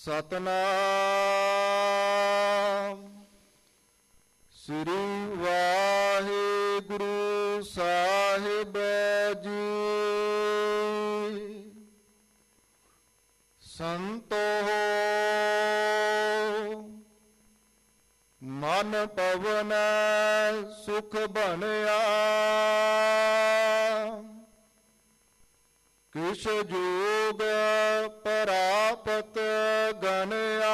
ਸਤਨਾਮ ਸ੍ਰੀ ਵਾਹਿਗੁਰੂ ਸਾਹਿਬ ਜੀ। ਸੰਤੋ ਮਨ ਪਵਨ ਸੁਖ ਬਣਿਆ, ਕਿਛ ਜੋਗ ਪ੍ਰਾਪਤ ਗਣਿਆ।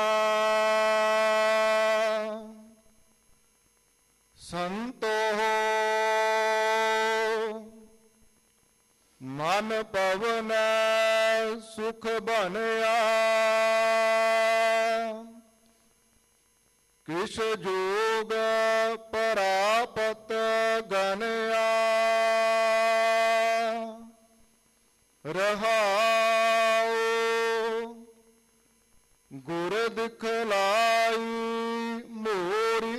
ਸੰਤੋ ਮਨ ਪਵਨ ਸੁਖ ਬਣਿਆ, ਕਿਛ ਜੋਗ ਪ੍ਰਾਪਤ ਗਣਿਆ। ਰਹਾਉ ਗੁਰ ਦਿਖਲਾਈ ਮੋਰੀ,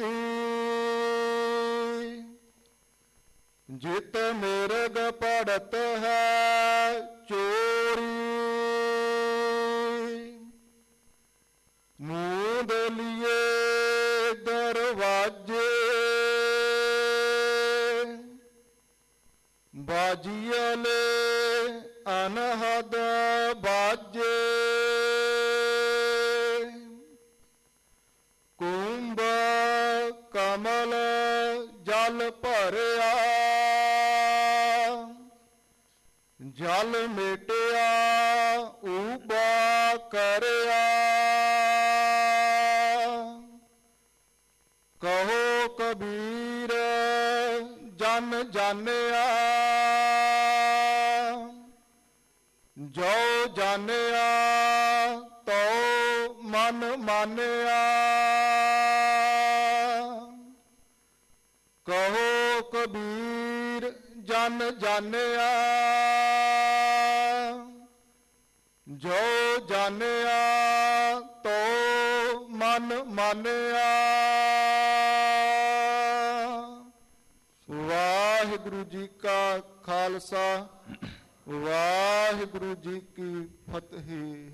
ਜਿਤ ਮਿਰਗ ਪੜਤ ਹੈ ਚੋਰੀ। ਮੂੰਦ ਲਿਏ ਦਰਵਾਜੇ, ਬਾਜੀਅਲੇ ਅਨਹਦ ਬਾਜੇ। ਕੁੰਭ ਕਮਲ ਜਲ ਭਰਿਆ, ਜਲ ਮਿਟਿਆ ਊਬਾ ਕਰਿਆ। ਕਹੋ ਕਬੀਰ ਜਨ ਜਾਣਿਆ, ਜੋ ਜਾਣਿਆ ਤੋ ਮਨ ਮਾਨਿਆ। ਕਹੋ ਕਬੀਰ ਜਨ ਜਾਣਿਆ, ਜੋ ਜਾਣਿਆ ਤੋ ਮਨ ਮਾਨਿਆ। ਵਾਹਿਗੁਰੂ ਜੀ ਕਾ ਖਾਲਸਾ, ਵਾਹਿਗੁਰੂ ਜੀ ਕੀ ਫਤਿਹ।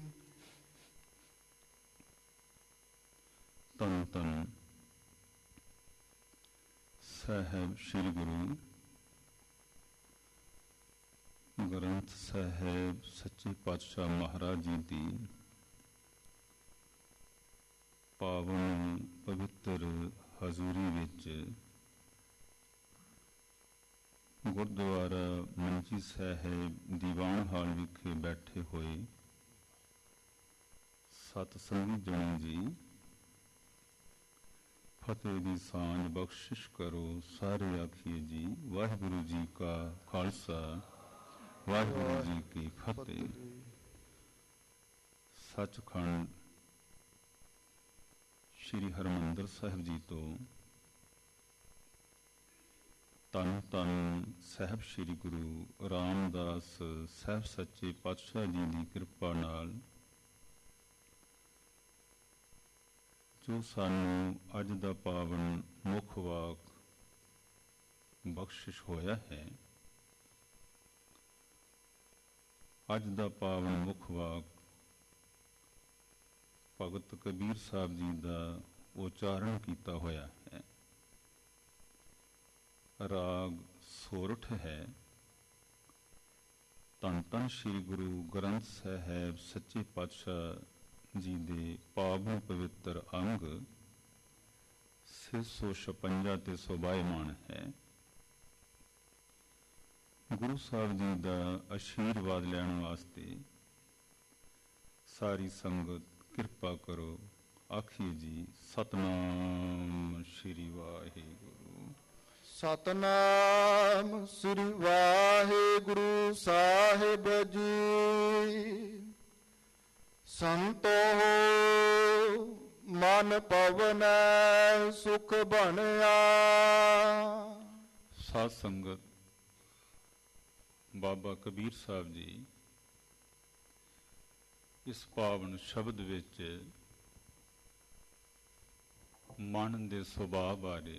ਧੰਨ ਧੰਨ ਸਾਹਿਬ ਸ੍ਰੀ ਗੁਰੂ ਗ੍ਰੰਥ ਸਾਹਿਬ ਸੱਚੇ ਪਾਤਸ਼ਾਹ ਮਹਾਰਾਜ ਜੀ ਦੀ ਪਾਵਨ ਪਵਿੱਤਰ ਹਜ਼ੂਰੀ ਵਿੱਚ ਗੁਰਦੁਆਰਾ ਮੰਜੀ ਸਾਹਿਬ ਦੀਵਾਨ ਹਾਲ ਵਿਖੇ ਬੈਠੇ ਹੋਏ ਸਤ ਸੰਗੀ ਜਣੇ ਜੀ, ਫਤਿਹ ਦੀ ਸਾਂਝ ਬਖਸ਼ਿਸ਼ ਕਰੋ। ਸਾਰੇ ਆਖੀਏ ਜੀ ਵਾਹਿਗੁਰੂ ਜੀ ਕਾ ਖਾਲਸਾ, ਵਾਹਿਗੁਰੂ ਜੀ ਕੀ ਫਤਿਹ। ਸੱਚਖੰਡ ਸ਼੍ਰੀ ਹਰਿਮੰਦਰ ਸਾਹਿਬ ਜੀ ਤੋਂ ਧੰਨ ਧੰਨ ਸਾਹਿਬ ਸ੍ਰੀ ਗੁਰੂ ਰਾਮਦਾਸ ਸਾਹਿਬ ਸੱਚੇ ਪਾਤਸ਼ਾਹ ਜੀ ਦੀ ਕਿਰਪਾ ਨਾਲ ਜੋ ਸਾਨੂੰ ਅੱਜ ਦਾ ਪਾਵਨ ਮੁੱਖ ਵਾਕ ਬਖਸ਼ਿਸ਼ ਹੋਇਆ ਹੈ। ਅੱਜ ਦਾ ਪਾਵਨ ਮੁੱਖ ਵਾਕ ਭਗਤ ਕਬੀਰ ਸਾਹਿਬ ਜੀ ਦਾ ਉਚਾਰਨ ਕੀਤਾ ਹੋਇਆ ਹੈ। ਰਾਗ ਸੋਰਠ ਹੈ। ਧੰਨ ਧੰਨ ਸ੍ਰੀ ਗੁਰੂ ਗ੍ਰੰਥ ਸਾਹਿਬ ਸੱਚੇ ਪਾਤਸ਼ਾਹ ਜੀ ਦੇ ਪਾਵਨ ਪਵਿੱਤਰ ਅੰਗ 656 ਤੇ ਸੋਭਾਇਮਾਨ ਹੈ। ਗੁਰੂ ਸਾਹਿਬ ਜੀ ਦਾ ਆਸ਼ੀਰਵਾਦ ਲੈਣ ਵਾਸਤੇ ਸਾਰੀ ਸੰਗਤ ਕਿਰਪਾ ਕਰੋ। ਆਖੀਏ ਜੀ ਸਤਨਾਮ ਸ੍ਰੀ ਵਾਹਿਗੁਰੂ। ਸਤਨਾਮ ਸ੍ਰੀ ਵਾਹਿਗੁਰੂ ਸਾਹਿਬ ਜੀ। ਸੰਤੋ ਮਨ ਪਵਨ ਸੁਖ ਬਣਿਆ। ਸਾਧ ਸੰਗਤ, ਬਾਬਾ ਕਬੀਰ ਸਾਹਿਬ ਜੀ ਇਸ ਪਾਵਨ ਸ਼ਬਦ ਵਿੱਚ ਮਨ ਦੇ ਸੁਭਾਅ ਬਾਰੇ,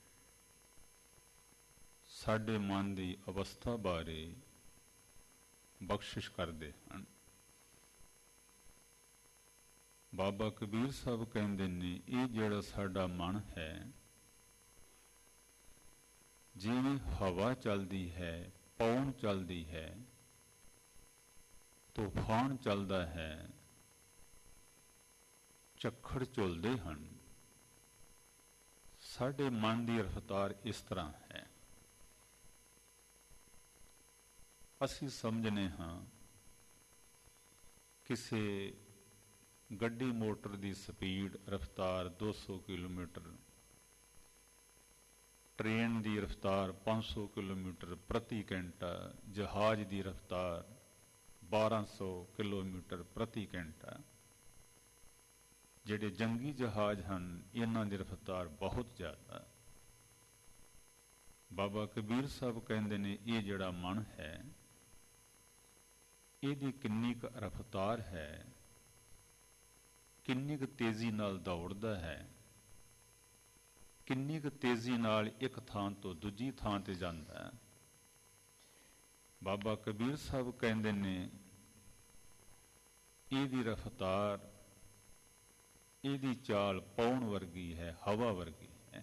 ਸਾਡੇ ਮਨ ਦੀ ਅਵਸਥਾ ਬਾਰੇ ਬਖਸ਼ਿਸ਼ ਕਰਦੇ ਹਨ। ਬਾਬਾ ਕਬੀਰ ਸਾਹਿਬ ਕਹਿੰਦੇ ਨੇ ਇਹ ਜਿਹੜਾ ਸਾਡਾ ਮਨ ਹੈ, ਜਿਵੇਂ ਹਵਾ ਚੱਲਦੀ ਹੈ, ਪੌਣ ਚੱਲਦੀ ਹੈ, ਤੂਫਾਨ ਚੱਲਦਾ ਹੈ, ਝੱਖੜ ਝੁੱਲਦੇ ਹਨ, ਸਾਡੇ ਮਨ ਦੀ ਰਫ਼ਤਾਰ ਇਸ ਤਰ੍ਹਾਂ ਹੈ। ਅਸੀਂ ਸਮਝਦੇ ਹਾਂ ਕਿਸੇ ਗੱਡੀ ਮੋਟਰ ਦੀ ਸਪੀਡ ਰਫ਼ਤਾਰ 200 ਕਿਲੋਮੀਟਰ, ਟ੍ਰੇਨ ਦੀ ਰਫ਼ਤਾਰ 500 ਕਿਲੋਮੀਟਰ ਪ੍ਰਤੀ ਘੰਟਾ, ਜਹਾਜ਼ ਦੀ ਰਫ਼ਤਾਰ 1200 ਕਿਲੋਮੀਟਰ ਪ੍ਰਤੀ ਘੰਟਾ। ਜਿਹੜੇ ਜੰਗੀ ਜਹਾਜ਼ ਹਨ ਇਹਨਾਂ ਦੀ ਰਫ਼ਤਾਰ ਬਹੁਤ ਜ਼ਿਆਦਾ। ਬਾਬਾ ਕਬੀਰ ਸਾਹਿਬ ਕਹਿੰਦੇ ਨੇ ਇਹ ਜਿਹੜਾ ਮਨ ਹੈ ਇਹਦੀ ਕਿੰਨੀ ਕੁ ਰਫ਼ਤਾਰ ਹੈ, ਕਿੰਨੀ ਕੁ ਤੇਜ਼ੀ ਨਾਲ ਦੌੜਦਾ ਹੈ, ਕਿੰਨੀ ਕੁ ਤੇਜ਼ੀ ਨਾਲ ਇੱਕ ਥਾਂ ਤੋਂ ਦੂਜੀ ਥਾਂ ਤੇ ਜਾਂਦਾ ਹੈ। ਬਾਬਾ ਕਬੀਰ ਸਾਹਿਬ ਕਹਿੰਦੇ ਨੇ ਇਹਦੀ ਰਫ਼ਤਾਰ, ਇਹਦੀ ਚਾਲ ਪੌਣ ਵਰਗੀ ਹੈ, ਹਵਾ ਵਰਗੀ ਹੈ।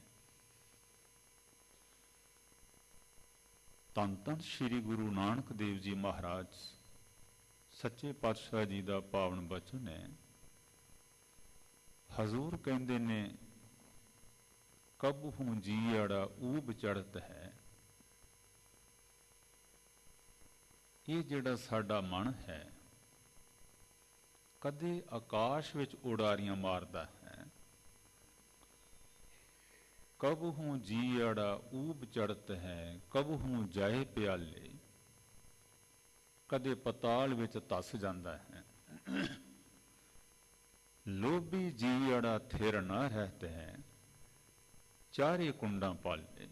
ਧੰਨ ਧੰਨ ਸ੍ਰੀ ਗੁਰੂ ਨਾਨਕ ਦੇਵ ਜੀ ਮਹਾਰਾਜ ਸੱਚੇ ਪਾਤਸ਼ਾਹ ਜੀ ਦਾ ਪਾਵਨ ਬਚਨ ਹੈ। ਹਜ਼ੂਰ ਕਹਿੰਦੇ ਨੇ ਕਬਹੂ ਜੀਅੜਾ ਊਬ ਚੜ੍ਹਤ ਹੈ। ਇਹ ਜਿਹੜਾ ਸਾਡਾ ਮਨ ਹੈ ਕਦੇ ਆਕਾਸ਼ ਵਿੱਚ ਉਡਾਰੀਆਂ ਮਾਰਦਾ ਹੈ। ਕਬਹੂ ਜੀਅੜਾ ਊਬ ਚੜ੍ਹਤ ਹੈ, ਕਬਹੂ ਜਾਏ ਪਿਆਲੇ, ਕਦੇ ਪਤਾਲ ਵਿੱਚ ਧੱਸ ਜਾਂਦਾ ਹੈ। ਲੋਭੀ ਜੀਅੜਾ ਥਿਰ ਨਾ ਰਹਤ ਹੈ, ਚਾਰੇ ਕੁੰਡਾਂ ਪਾਲੇ।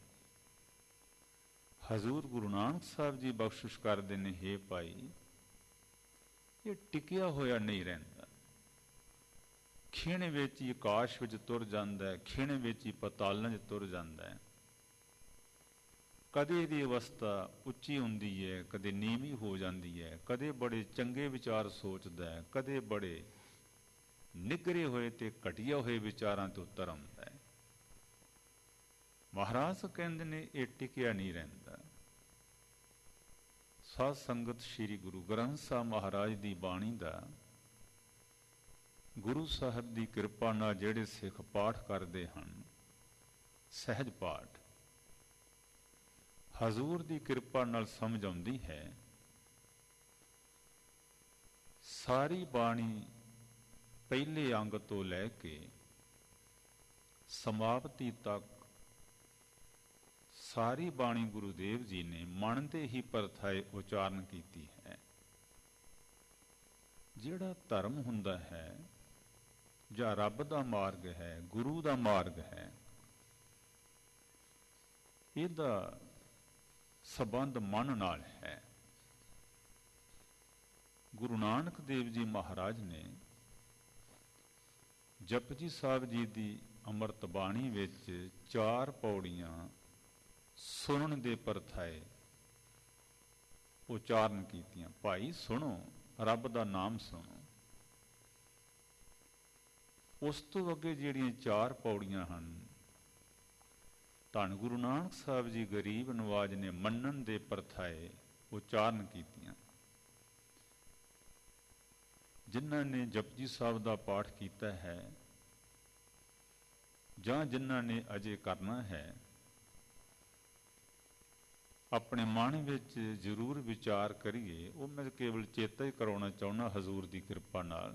ਹਜ਼ੂਰ ਗੁਰੂ ਨਾਨਕ ਸਾਹਿਬ ਜੀ ਬਖਸ਼ਿਸ਼ ਕਰਦੇ ਨੇ, ਹੇ ਭਾਈ ਇਹ ਟਿਕਿਆ ਹੋਇਆ ਨਹੀਂ ਰਹਿੰਦਾ। ਖਿਣ ਵਿੱਚ ਹੀ ਆਕਾਸ਼ ਵਿੱਚ ਤੁਰ ਜਾਂਦਾ ਹੈ, ਖਿਣ ਵਿੱਚ ਹੀ ਪਤਾਲਾਂ 'ਚ ਤੁਰ ਜਾਂਦਾ ਹੈ। ਕਦੇ ਇਹਦੀ ਅਵਸਥਾ ਉੱਚੀ ਹੁੰਦੀ ਹੈ, ਕਦੇ ਨੀਵੀਂ ਹੋ ਜਾਂਦੀ ਹੈ, ਕਦੇ ਬੜੇ ਚੰਗੇ ਵਿਚਾਰ ਸੋਚਦਾ ਹੈ, ਕਦੇ ਬੜੇ ਨਿਗਰੇ ਹੋਏ ਤੇ ਘਟੀਆ ਹੋਏ ਵਿਚਾਰਾਂ ਤੋਂ ਉਤਰ ਆਉਂਦਾ ਹੈ। ਮਹਾਰਾਜ ਕਹਿੰਦੇ ਨੇ ਇਹ ਟਿਕਿਆ ਨਹੀਂ ਰਹਿੰਦਾ। ਸਾਧ ਸੰਗਤ ਸ੍ਰੀ ਗੁਰੂ ਗ੍ਰੰਥ ਸਾਹਿਬ ਮਹਾਰਾਜ ਦੀ ਬਾਣੀ ਦਾ ਗੁਰੂ ਸਾਹਿਬ ਦੀ ਕਿਰਪਾ ਨਾਲ ਜਿਹੜੇ ਸਿੱਖ ਪਾਠ ਕਰਦੇ ਹਨ, ਸਹਿਜ ਪਾਠ, ਹਜ਼ੂਰ ਦੀ ਕਿਰਪਾ ਨਾਲ ਸਮਝ ਆਉਂਦੀ ਹੈ। ਸਾਰੀ ਬਾਣੀ ਪਹਿਲੇ ਅੰਗ ਤੋਂ ਲੈ ਕੇ ਸਮਾਪਤੀ ਤੱਕ ਸਾਰੀ ਬਾਣੀ ਗੁਰੂ ਦੇਵ ਜੀ ਨੇ ਮਨ ਦੇ ਹੀ ਪਰਥਾਏ ਉਚਾਰਨ ਕੀਤੀ ਹੈ। ਜਿਹੜਾ ਧਰਮ ਹੁੰਦਾ ਹੈ ਜਾਂ ਰੱਬ ਦਾ ਮਾਰਗ ਹੈ, ਗੁਰੂ ਦਾ ਮਾਰਗ ਹੈ, ਇਹਦਾ ਸੰਬੰਧ ਮਨ ਨਾਲ ਹੈ। ਗੁਰੂ ਨਾਨਕ ਦੇਵ ਜੀ ਮਹਾਰਾਜ ਨੇ ਜਪਜੀ ਸਾਹਿਬ ਜੀ ਦੀ ਅੰਮ੍ਰਿਤ ਬਾਣੀ ਵਿੱਚ 4 ਪੌੜੀਆਂ ਸੁਣਨ ਦੇ ਪਰਥਾਏ ਉਚਾਰਨ ਕੀਤੀਆਂ। ਭਾਈ ਸੁਣੋ, ਰੱਬ ਦਾ ਨਾਮ ਸੁਣੋ। ਉਸ ਤੋਂ ਅੱਗੇ ਜਿਹੜੀਆਂ 4 ਪੌੜੀਆਂ ਹਨ, ਧੰਨ ਗੁਰੂ ਨਾਨਕ ਸਾਹਿਬ ਜੀ ਗਰੀਬ ਨਵਾਜ ਨੇ ਮੰਨਣ ਦੇ ਪਰਥਾਏ ਉਚਾਰਨ ਕੀਤੀਆਂ। ਜਿਨ੍ਹਾਂ ਨੇ ਜਪਜੀ ਸਾਹਿਬ ਦਾ ਪਾਠ ਕੀਤਾ ਹੈ ਜਾਂ ਜਿਨ੍ਹਾਂ ਨੇ ਅਜੇ ਕਰਨਾ ਹੈ, ਆਪਣੇ ਮਨ ਵਿੱਚ ਜ਼ਰੂਰ ਵਿਚਾਰ ਕਰੀਏ। ਉਹ ਮੈਂ ਕੇਵਲ ਚੇਤਾ ਹੀ ਕਰਾਉਣਾ ਚਾਹੁੰਦਾ ਹਜ਼ੂਰ ਦੀ ਕਿਰਪਾ ਨਾਲ।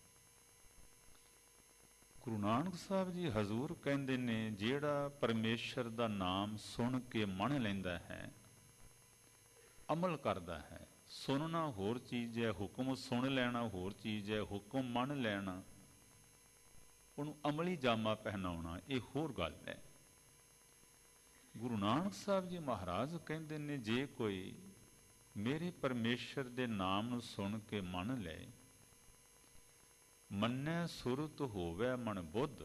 ਗੁਰੂ ਨਾਨਕ ਸਾਹਿਬ ਜੀ ਹਜ਼ੂਰ ਕਹਿੰਦੇ ਨੇ ਜਿਹੜਾ ਪਰਮੇਸ਼ਰ ਦਾ ਨਾਮ ਸੁਣ ਕੇ ਮੰਨ ਲੈਂਦਾ ਹੈ, ਅਮਲ ਕਰਦਾ ਹੈ। ਸੁਣਨਾ ਹੋਰ ਚੀਜ਼ ਹੈ, ਹੁਕਮ ਸੁਣ ਲੈਣਾ ਹੋਰ ਚੀਜ਼ ਹੈ, ਹੁਕਮ ਮੰਨ ਲੈਣਾ, ਉਹਨੂੰ ਅਮਲੀ ਜਾਮਾ ਪਹਿਨਾਉਣਾ, ਇਹ ਹੋਰ ਗੱਲ ਹੈ। ਗੁਰੂ ਨਾਨਕ ਸਾਹਿਬ ਜੀ ਮਹਾਰਾਜ ਕਹਿੰਦੇ ਨੇ ਜੇ ਕੋਈ ਮੇਰੇ ਪਰਮੇਸ਼ਰ ਦੇ ਨਾਮ ਨੂੰ ਸੁਣ ਕੇ ਮੰਨ ਲਏ, ਮੰਨੈ ਸੁਰਤ ਹੋਵੇ ਮਨ ਬੁੱਧ।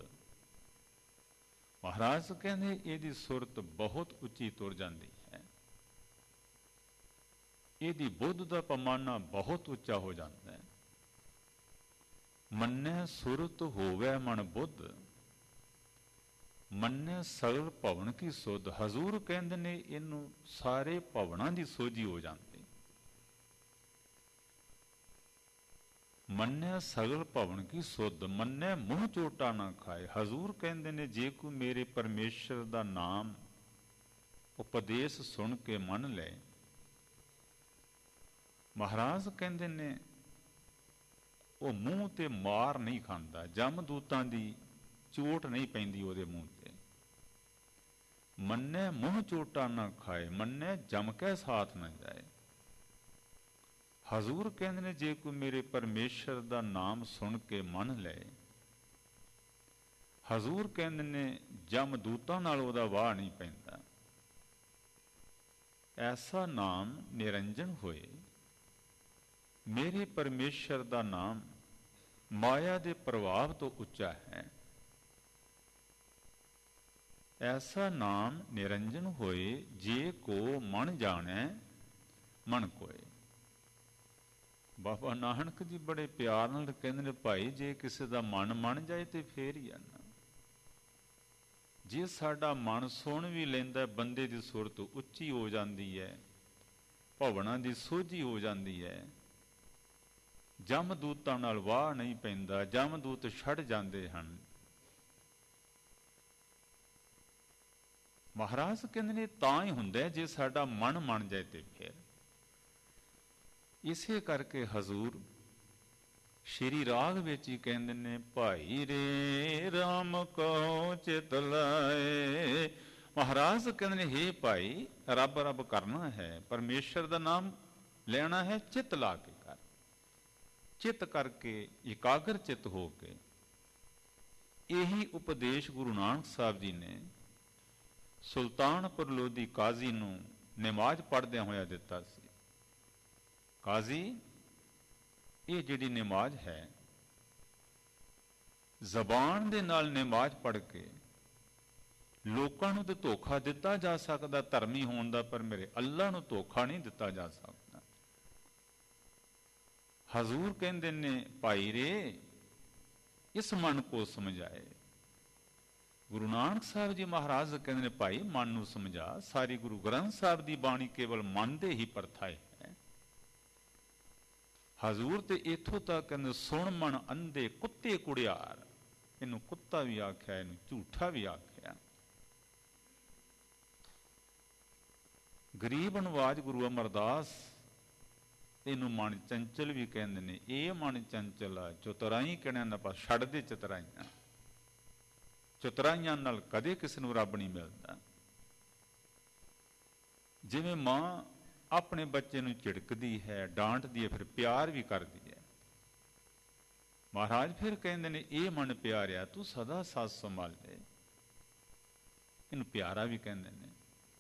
ਮਹਾਰਾਜ ਕਹਿੰਦੇ ਇਹਦੀ ਸੁਰਤ ਬਹੁਤ ਉੱਚੀ ਤੁਰ ਜਾਂਦੀ ਹੈ, ਇਹਦੀ ਬੁੱਧ ਦਾ ਪੈਮਾਨਾ ਬਹੁਤ ਉੱਚਾ ਹੋ ਜਾਂਦਾ ਹੈ। ਮੰਨੈ ਸੁਰਤ ਹੋਵੈ ਮਨ ਬੁੱਧ, ਮੰਨੈ ਸਗਲ ਭਵਨ ਕੀ ਸੁਧ। ਹਜ਼ੂਰ ਕਹਿੰਦੇ ਨੇ ਇਹਨੂੰ ਸਾਰੇ ਭਵਨਾਂ ਦੀ ਸੋਝੀ ਹੋ ਜਾਂਦੀ। ਮੰਨੈ ਸਗਲ ਭਵਨ ਕੀ ਸੁਧ, ਮੰਨੈ ਮੂੰਹ ਚੋਟਾ ਨਾ ਖਾਏ। ਹਜ਼ੂਰ ਕਹਿੰਦੇ ਨੇ ਜੇ ਕੋਈ ਮੇਰੇ ਪਰਮੇਸ਼ਰ ਦਾ ਨਾਮ ਉਪਦੇਸ਼ ਸੁਣ ਕੇ ਮੰਨ ਲੈ, ਮਹਾਰਾਜ ਕਹਿੰਦੇ ਨੇ ਉਹ ਮੂੰਹ ਤੇ ਮਾਰ ਨਹੀਂ ਖਾਂਦਾ, ਜਮਦੂਤਾਂ ਦੀ ਚੋਟ ਨਹੀਂ ਪੈਂਦੀ ਉਹਦੇ ਮੂੰਹ ਤੇ। ਮੰਨੈ ਮੂੰਹ ਚੋਟਾ ਨਾ ਖਾਏ, ਮੰਨੈ ਜਮ ਕੇ ਸਾਥ ਨਾ ਜਾਏ। ਹਜ਼ੂਰ ਕਹਿੰਦੇ ਨੇ ਜੇ ਕੋਈ ਮੇਰੇ ਪਰਮੇਸ਼ਰ ਦਾ ਨਾਮ ਸੁਣ ਕੇ ਮੰਨ ਲੈ, ਹਜ਼ੂਰ ਕਹਿੰਦੇ ਨੇ ਜਮਦੂਤਾਂ ਨਾਲ ਉਹਦਾ ਵਾਹ ਨਹੀਂ ਪੈਂਦਾ। ਐਸਾ ਨਾਮ ਨਿਰੰਜਨ ਹੋਏ। ਮੇਰੇ ਪਰਮੇਸ਼ਰ ਦਾ ਨਾਮ ਮਾਇਆ ਦੇ ਪ੍ਰਭਾਵ ਤੋਂ ਉੱਚਾ ਹੈ। ਐਸਾ ਨਾਮ ਨਿਰੰਜਨ ਹੋਏ, ਜੇ ਕੋ ਮਨ ਜਾਣੈ ਮਨ ਕੋਏ। ਬਾਬਾ ਨਾਨਕ ਜੀ ਬੜੇ ਪਿਆਰ ਨਾਲ ਕਹਿੰਦੇ ਨੇ, ਭਾਈ ਜੇ ਕਿਸੇ ਦਾ ਮਨ ਮੰਨ ਜਾਏ ਤੇ ਫੇਰ ਹੀ ਆ ਨਾ। ਜੇ ਸਾਡਾ ਮਨ ਸੁਣ ਵੀ ਲੈਂਦਾ, ਬੰਦੇ ਦੀ ਸੁਰਤ ਉੱਚੀ ਹੋ ਜਾਂਦੀ ਹੈ, ਭਵਨਾਂ ਦੀ ਸੋਝੀ ਹੋ ਜਾਂਦੀ ਹੈ, ਜਮਦੂਤਾਂ ਨਾਲ ਵਾਹ ਨਹੀਂ ਪੈਂਦਾ, ਜਮਦੂਤ ਛੱਡ ਜਾਂਦੇ ਹਨ। ਮਹਾਰਾਜ ਕਹਿੰਦੇ ਨੇ ਤਾਂ ਹੀ ਹੁੰਦਾ ਜੇ ਸਾਡਾ ਮਨ ਮੰਨ ਜਾਏ ਤੇ ਫਿਰ। ਇਸੇ ਕਰਕੇ ਹਜ਼ੂਰ ਸ਼੍ਰੀ ਰਾਗ ਵਿੱਚ ਹੀ ਕਹਿੰਦੇ ਨੇ, ਭਾਈ ਰੇ ਰਾਮ ਕਹੋ ਚਿਤ ਲਾਏ। ਮਹਾਰਾਜ ਕਹਿੰਦੇ ਨੇ, ਹੇ ਭਾਈ, ਰੱਬ ਰੱਬ ਕਰਨਾ ਹੈ, ਪਰਮੇਸ਼ਰ ਦਾ ਨਾਮ ਲੈਣਾ ਹੈ, ਚਿੱਤ ਲਾ ਕੇ ਕਰ। ਚਿੱਤ ਕਰਕੇ, ਇਕਾਗਰ ਚਿੱਤ ਹੋ ਕੇ। ਇਹੀ ਉਪਦੇਸ਼ ਗੁਰੂ ਨਾਨਕ ਸਾਹਿਬ ਜੀ ਨੇ ਸੁਲਤਾਨਪੁਰ ਲੋਧੀ ਕਾਜ਼ੀ ਨੂੰ ਨਮਾਜ਼ ਪੜ੍ਹਦਿਆਂ ਹੋਇਆ ਦਿੱਤਾ ਸੀ। ਕਾਜ਼ੀ, ਇਹ ਜਿਹੜੀ ਨਮਾਜ਼ ਹੈ, ਜ਼ਬਾਨ ਦੇ ਨਾਲ ਨਮਾਜ਼ ਪੜ੍ਹ ਕੇ ਲੋਕਾਂ ਨੂੰ ਤਾਂ ਧੋਖਾ ਦਿੱਤਾ ਜਾ ਸਕਦਾ ਧਰਮੀ ਹੋਣ ਦਾ, ਪਰ ਮੇਰੇ ਅੱਲਾ ਨੂੰ ਧੋਖਾ ਨਹੀਂ ਦਿੱਤਾ ਜਾ ਸਕਦਾ। ਹਜ਼ੂਰ ਕਹਿੰਦੇ ਨੇ, ਭਾਈ ਰੇ ਇਸ ਮਨ ਕੋ ਸਮਝਾਏ। ਗੁਰੂ ਨਾਨਕ ਸਾਹਿਬ ਜੀ ਮਹਾਰਾਜ ਕਹਿੰਦੇ ਨੇ, ਭਾਈ ਮਨ ਨੂੰ ਸਮਝਾ। ਸਾਰੀ ਗੁਰੂ ਗ੍ਰੰਥ ਸਾਹਿਬ ਦੀ ਬਾਣੀ ਕੇਵਲ ਮਨ ਦੇ ਹੀ ਪਰਥਾਏ ਹੈ। ਹਜ਼ੂਰ ਤੇ ਇੱਥੋਂ ਤੱਕ ਕਹਿੰਦੇ, ਸੁਣ ਮਨ ਅੰਧੇ ਕੁੱਤੇ ਕੁੜਿਆਰ। ਇਹਨੂੰ ਕੁੱਤਾ ਵੀ ਆਖਿਆ, ਇਹਨੂੰ ਝੂਠਾ ਵੀ ਆਖਿਆ। ਗਰੀਬ ਨਵਾਜ ਗੁਰੂ ਅਮਰਦਾਸ ਇਹਨੂੰ ਮਨ ਚੰਚਲ ਵੀ ਕਹਿੰਦੇ ਨੇ। ਇਹ ਮਨ ਚੰਚਲ ਆ, ਚਤੁਰਾਈ ਕਹਿਣਾ ਨਾ ਪਾ, ਛੱਡ ਦੇ ਚਤੁਰਾਈਆਂ। ਚਤੁਰਾਈਆਂ ਨਾਲ ਕਦੇ ਕਿਸੇ ਨੂੰ ਰੱਬ ਨਹੀਂ ਮਿਲਦਾ। ਜਿਵੇਂ ਮਾਂ ਆਪਣੇ ਬੱਚੇ ਨੂੰ ਝਿੜਕਦੀ ਹੈ, ਡਾਂਟਦੀ ਹੈ, ਫਿਰ ਪਿਆਰ ਵੀ ਕਰਦੀ ਹੈ। ਮਹਾਰਾਜ ਫਿਰ ਕਹਿੰਦੇ ਨੇ, ਇਹ ਮਨ ਪਿਆਰਿਆ ਤੂੰ ਸਦਾ ਸਾਥ ਸੰਭਾਲੇ। ਇਹਨੂੰ ਪਿਆਰਾ ਵੀ ਕਹਿੰਦੇ ਨੇ।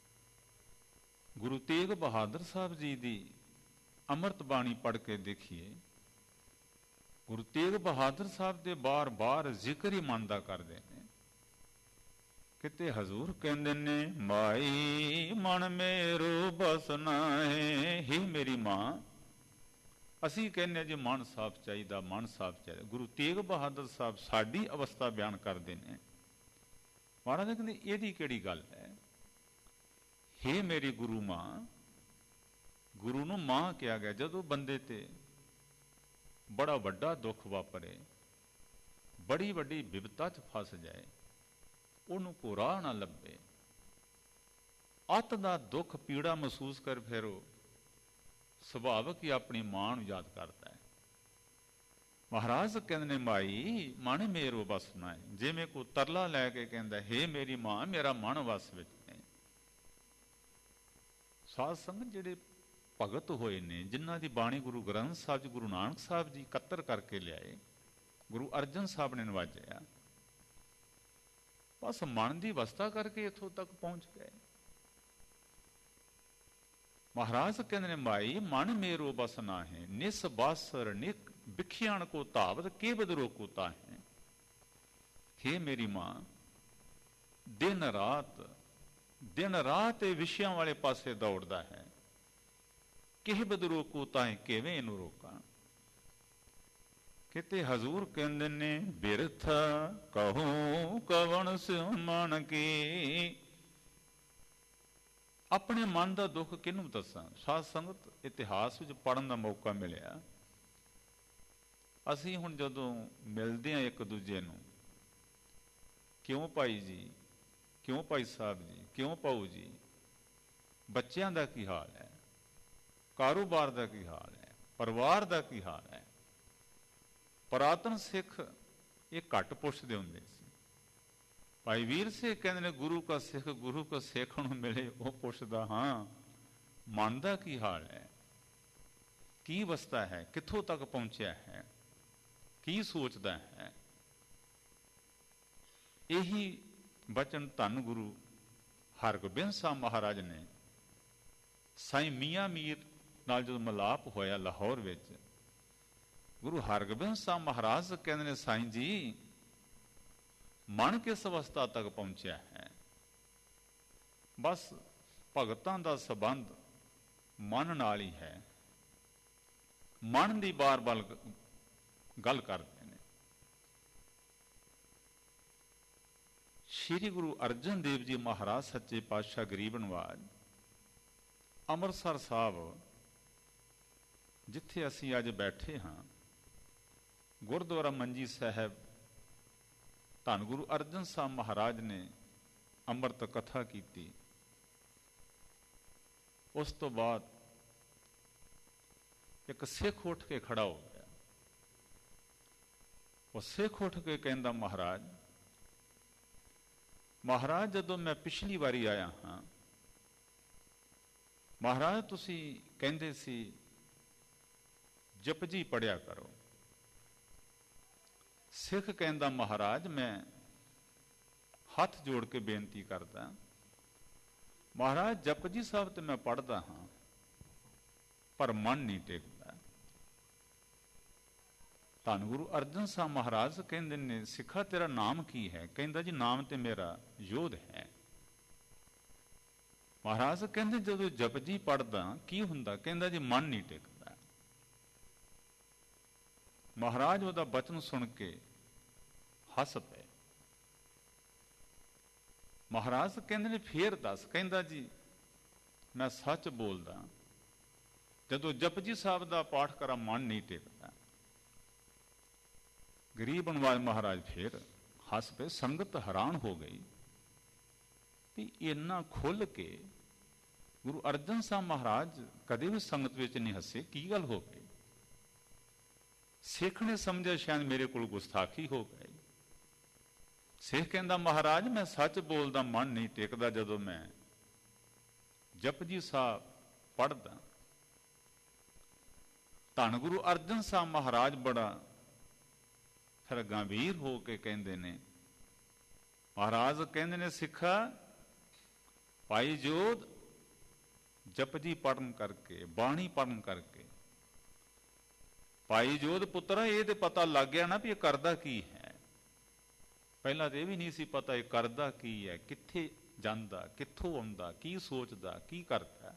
ਗੁਰੂ ਤੇਗ ਬਹਾਦਰ ਸਾਹਿਬ ਜੀ ਦੀ ਅੰਮ੍ਰਿਤ ਬਾਣੀ ਪੜ੍ਹ ਕੇ ਦੇਖੀਏ, ਗੁਰੂ ਤੇਗ ਬਹਾਦਰ ਸਾਹਿਬ ਦੇ ਬਾਰ-ਬਾਰ ਜ਼ਿਕਰ ਹੀ ਮਨ ਦਾ ਕਰਦੇ ਨੇ। ਕਿਤੇ ਹਜ਼ੂਰ ਕਹਿੰਦੇ ਨੇ, ਮਾਈ ਮਨ ਮੇਰੋ ਬਸਨਾ ਹੈ। ਹੀ ਮੇਰੀ ਮਾਂ, ਅਸੀਂ ਕਹਿੰਦੇ ਜੇ ਮਨ ਸਾਫ਼ ਚਾਹੀਦਾ, ਮਨ ਸਾਫ਼ ਚਾਹੀਦਾ। ਗੁਰੂ ਤੇਗ ਬਹਾਦਰ ਸਾਹਿਬ ਸਾਡੀ ਅਵਸਥਾ ਬਿਆਨ ਕਰਦੇ ਨੇ। ਮਹਾਰਾਜ ਕਹਿੰਦੇ ਇਹਦੀ ਕਿਹੜੀ ਗੱਲ ਹੈ। ਹੇ ਮੇਰੀ ਗੁਰੂ ਮਾਂ, ਗੁਰੂ ਨੂੰ ਮਾਂ ਕਿਹਾ ਗਿਆ। ਜਦੋਂ ਬੰਦੇ ਤੇ ਬੜਾ ਵੱਡਾ ਦੁੱਖ ਵਾਪਰੇ, ਬੜੀ ਵੱਡੀ ਵਿਪਤਾ 'ਚ ਫਸ ਜਾਏ, ਉਹਨੂੰ ਕੋ ਰਾਹ ਨਾ ਲੱਭੇ, ਅੱਤ ਦਾ ਦੁੱਖ ਪੀੜਾ ਮਹਿਸੂਸ ਕਰ, ਫਿਰ ਉਹ ਸੁਭਾਵਕ ਹੀ ਆਪਣੀ ਮਾਂ ਨੂੰ ਯਾਦ ਕਰਦਾ ਹੈ। ਮਹਾਰਾਜ ਕਹਿੰਦੇ ਨੇ, ਮਾਈ ਮਨ ਮੇਰੋ ਵਸਨਾ ਹੈ। ਜਿਵੇਂ ਕੋਈ ਤਰਲਾ ਲੈ ਕੇ ਕਹਿੰਦਾ, ਹੇ ਮੇਰੀ ਮਾਂ, ਮੇਰਾ ਮਨ ਵਸ ਵਿੱਚ ਨਹੀਂ। ਸਾਧ ਸੰਗਤ ਜਿਹੜੇ ਭਗਤ ਹੋਏ ਨੇ, ਜਿਨ੍ਹਾਂ ਦੀ ਬਾਣੀ ਗੁਰੂ ਗ੍ਰੰਥ ਸਾਹਿਬ ਜੀ, ਗੁਰੂ ਨਾਨਕ ਸਾਹਿਬ ਜੀ ਇਕੱਤਰ ਕਰਕੇ ਲਿਆਏ, ਗੁਰੂ ਅਰਜਨ ਸਾਹਿਬ ਨੇ ਨਵਾਜਿਆ, ਬਸ ਮਨ ਦੀ ਅਵਸਥਾ ਕਰਕੇ ਇੱਥੋਂ ਤੱਕ ਪਹੁੰਚ ਗਏ। ਮਹਾਰਾਜ ਕਹਿੰਦੇ ਨੇ, ਮਾਈ ਮਨ ਮੇਰੋ ਬਸਨਾ ਹੈ। ਨਿਸ ਬਾਸਰ ਨਿਕ ਬਿਖਿਆਣ ਕੋ ਧਾਵਤ ਕੇ ਬਦਰੋ ਕੋ ਤਾਹੇ। ਹੇ ਮੇਰੀ ਮਾਂ, ਦਿਨ ਰਾਤ ਇਹ ਵਿਸ਼ਿਆਂ ਵਾਲੇ ਪਾਸੇ ਦੌੜਦਾ ਹੈ। ਕਿਹ ਬਦਰੋ ਕੋ ਤਾਹੇ, ਕਿਵੇਂ ਇਹਨੂੰ ਰੋਕਾਂ। ਕਿਤੇ ਹਜ਼ੂਰ ਕਹਿੰਦੇ ਨੇ ਬਿਰਥ ਕਹੂੰ ਕਵਣ ਸਿਉ ਮਨ ਕੀ। ਆਪਣੇ ਮਨ ਦਾ ਦੁੱਖ ਕਿਹਨੂੰ ਦੱਸਾਂ? ਸਾਧ ਸੰਗਤ, ਇਤਿਹਾਸ ਵਿੱਚ ਪੜ੍ਹਨ ਦਾ ਮੌਕਾ ਮਿਲਿਆ। ਅਸੀਂ ਹੁਣ ਜਦੋਂ ਮਿਲਦੇ ਹਾਂ ਇੱਕ ਦੂਜੇ ਨੂੰ, ਕਿਉਂ ਭਾਈ ਜੀ, ਕਿਉਂ ਭਾਈ ਸਾਹਿਬ ਜੀ, ਕਿਉਂ ਭਾਊ ਜੀ, ਬੱਚਿਆਂ ਦਾ ਕੀ ਹਾਲ ਹੈ, ਕਾਰੋਬਾਰ ਦਾ ਕੀ ਹਾਲ ਹੈ, ਪਰਿਵਾਰ ਦਾ ਕੀ ਹਾਲ ਹੈ। ਪੁਰਾਤਨ ਸਿੱਖ ਇਹ ਘੱਟ ਪੁੱਛਦੇ ਹੁੰਦੇ ਸੀ। ਭਾਈ ਵੀਰ ਸਿੰਘ ਕਹਿੰਦੇ ਨੇ ਗੁਰੂ ਕਾ ਸਿੱਖ ਗੁਰੂ ਕਾ ਸਿੱਖ ਨੂੰ ਮਿਲੇ ਉਹ ਪੁੱਛਦਾ, ਹਾਂ ਮਨ ਦਾ ਕੀ ਹਾਲ ਹੈ, ਕੀ ਅਵਸਥਾ ਹੈ, ਕਿੱਥੋਂ ਤੱਕ ਪਹੁੰਚਿਆ ਹੈ, ਕੀ ਸੋਚਦਾ ਹੈ। ਇਹੀ ਬਚਨ ਧੰਨ ਗੁਰੂ ਹਰਗੋਬਿੰਦ ਸਾਹਿਬ ਮਹਾਰਾਜ ਨੇ ਸਾਈਂ ਮੀਆਂ ਮੀਰ ਨਾਲ ਜਦੋਂ ਮਿਲਾਪ ਹੋਇਆ ਲਾਹੌਰ ਵਿੱਚ, ਗੁਰੂ ਹਰਗੋਬਿੰਦ ਸਾਹਿਬ ਮਹਾਰਾਜ ਕਹਿੰਦੇ ਨੇ, ਸਾਈਂ ਜੀ ਮਨ ਕਿਸ ਅਵਸਥਾ ਤੱਕ ਪਹੁੰਚਿਆ ਹੈ? ਬਸ ਭਗਤਾਂ ਦਾ ਸੰਬੰਧ ਮਨ ਨਾਲ ਹੀ ਹੈ। ਮਨ ਦੀ ਬਾਰ-ਬਾਰ ਗੱਲ ਕਰਦੇ ਨੇ। ਸ਼੍ਰੀ ਗੁਰੂ ਅਰਜਨ ਦੇਵ ਜੀ ਮਹਾਰਾਜ ਸੱਚੇ ਪਾਤਸ਼ਾਹ ਗਰੀਬ ਨਵਾਜ ਅੰਮ੍ਰਿਤਸਰ ਸਾਹਿਬ, ਜਿੱਥੇ ਅਸੀਂ ਅੱਜ ਬੈਠੇ ਹਾਂ, ਗੁਰਦੁਆਰਾ ਮੰਜੀ ਸਾਹਿਬ, ਧੰਨ ਗੁਰੂ ਅਰਜਨ ਸਾਹਿਬ ਮਹਾਰਾਜ ਨੇ ਅੰਮ੍ਰਿਤ ਕਥਾ ਕੀਤੀ। ਉਸ ਤੋਂ ਬਾਅਦ ਇੱਕ ਸਿੱਖ ਉੱਠ ਕੇ ਖੜਾ ਹੋ ਗਿਆ। ਉਹ ਸਿੱਖ ਉੱਠ ਕੇ ਕਹਿੰਦਾ, ਮਹਾਰਾਜ ਜਦੋਂ ਮੈਂ ਪਿਛਲੀ ਵਾਰੀ ਆਇਆ ਹਾਂ, ਮਹਾਰਾਜ ਤੁਸੀਂ ਕਹਿੰਦੇ ਸੀ ਜਪਜੀ ਪੜਿਆ ਕਰੋ। ਸਿੱਖ ਕਹਿੰਦਾ, ਮਹਾਰਾਜ ਮੈਂ ਹੱਥ ਜੋੜ ਕੇ ਬੇਨਤੀ ਕਰਦਾ, ਮਹਾਰਾਜ ਜਪਜੀ ਸਾਹਿਬ ਤੇ ਮੈਂ ਪੜ੍ਹਦਾ ਹਾਂ ਪਰ ਮਨ ਨਹੀਂ ਟਿਕਦਾ। ਧੰਨ ਗੁਰੂ ਅਰਜਨ ਸਾਹਿਬ ਮਹਾਰਾਜ ਕਹਿੰਦੇ ਨੇ, ਸਿੱਖਾ ਤੇਰਾ ਨਾਮ ਕੀ ਹੈ? ਕਹਿੰਦਾ, ਜੀ ਨਾਮ ਤੇ ਮੇਰਾ ਯੋਧ ਹੈ। ਮਹਾਰਾਜ ਕਹਿੰਦੇ, ਜਦੋਂ ਜਪਜੀ ਪੜ੍ਹਦਾ ਕੀ ਹੁੰਦਾ? ਕਹਿੰਦਾ, ਜੀ ਮਨ ਨਹੀਂ ਟਿਕਦਾ। ਮਹਾਰਾਜ ਉਹਦਾ ਬਚਨ ਸੁਣ ਕੇ ਹੱਸ ਪਏ। ਮਹਾਰਾਜ ਕਹਿੰਦੇ ਨੇ, ਫੇਰ ਦੱਸ। ਕਹਿੰਦਾ, ਜੀ ਮੈਂ ਸੱਚ ਬੋਲਦਾ, ਜਦੋਂ ਜਪਜੀ ਸਾਹਿਬ ਦਾ ਪਾਠ ਕਰਾਂ ਮਨ ਨਹੀਂ ਟਿਕਦਾ। ਗਰੀਬ ਨਵਾਜ ਮਹਾਰਾਜ ਫੇਰ ਹੱਸ ਪਏ। ਸੰਗਤ ਹੈਰਾਨ ਹੋ ਗਈ ਵੀ ਇੰਨਾ ਖੁੱਲ ਕੇ ਗੁਰੂ ਅਰਜਨ ਸਾਹਿਬ ਮਹਾਰਾਜ ਕਦੇ ਵੀ ਸੰਗਤ ਵਿੱਚ ਨਹੀਂ ਹੱਸੇ, ਕੀ ਗੱਲ ਹੋ ਗਈ? ਸਿੱਖ ਨੇ ਸਮਝਿਆ ਸ਼ਾਇਦ ਮੇਰੇ ਕੋਲ ਗੁਸਤਾਖੀ ਹੋ ਗਈ। ਸਿੱਖ ਕਹਿੰਦਾ, ਮਹਾਰਾਜ ਮੈਂ ਸੱਚ ਬੋਲਦਾ, ਮਨ ਨਹੀਂ ਟਿਕਦਾ ਜਦੋਂ ਮੈਂ ਜਪਜੀ ਸਾਹਿਬ ਪੜ੍ਹਦਾ। ਧੰਨ ਗੁਰੂ ਅਰਜਨ ਸਾਹਿਬ ਮਹਾਰਾਜ ਬੜਾ ਫਿਰ ਗੰਭੀਰ ਹੋ ਕੇ ਕਹਿੰਦੇ ਨੇ, ਮਹਾਰਾਜ ਕਹਿੰਦੇ ਨੇ, ਸਿੱਖਾ ਭਾਈ ਜੋਧ ਜਪਜੀ ਪੜਨ ਕਰਕੇ, ਬਾਣੀ ਪੜਨ ਕਰਕੇ, ਭਾਈ ਜੋਧ ਪੁੱਤਰਾ ਇਹ ਤੇ ਪਤਾ ਲੱਗ ਗਿਆ ਨਾ ਵੀ ਇਹ ਕਰਦਾ ਕੀ ਹੈ। ਪਹਿਲਾਂ ਤੇ ਇਹ ਵੀ ਨਹੀਂ ਸੀ ਪਤਾ ਇਹ ਕਰਦਾ ਕੀ ਹੈ, ਕਿੱਥੇ ਜਾਂਦਾ, ਕਿੱਥੋਂ ਆਉਂਦਾ, ਕੀ ਸੋਚਦਾ, ਕੀ ਕਰਦਾ।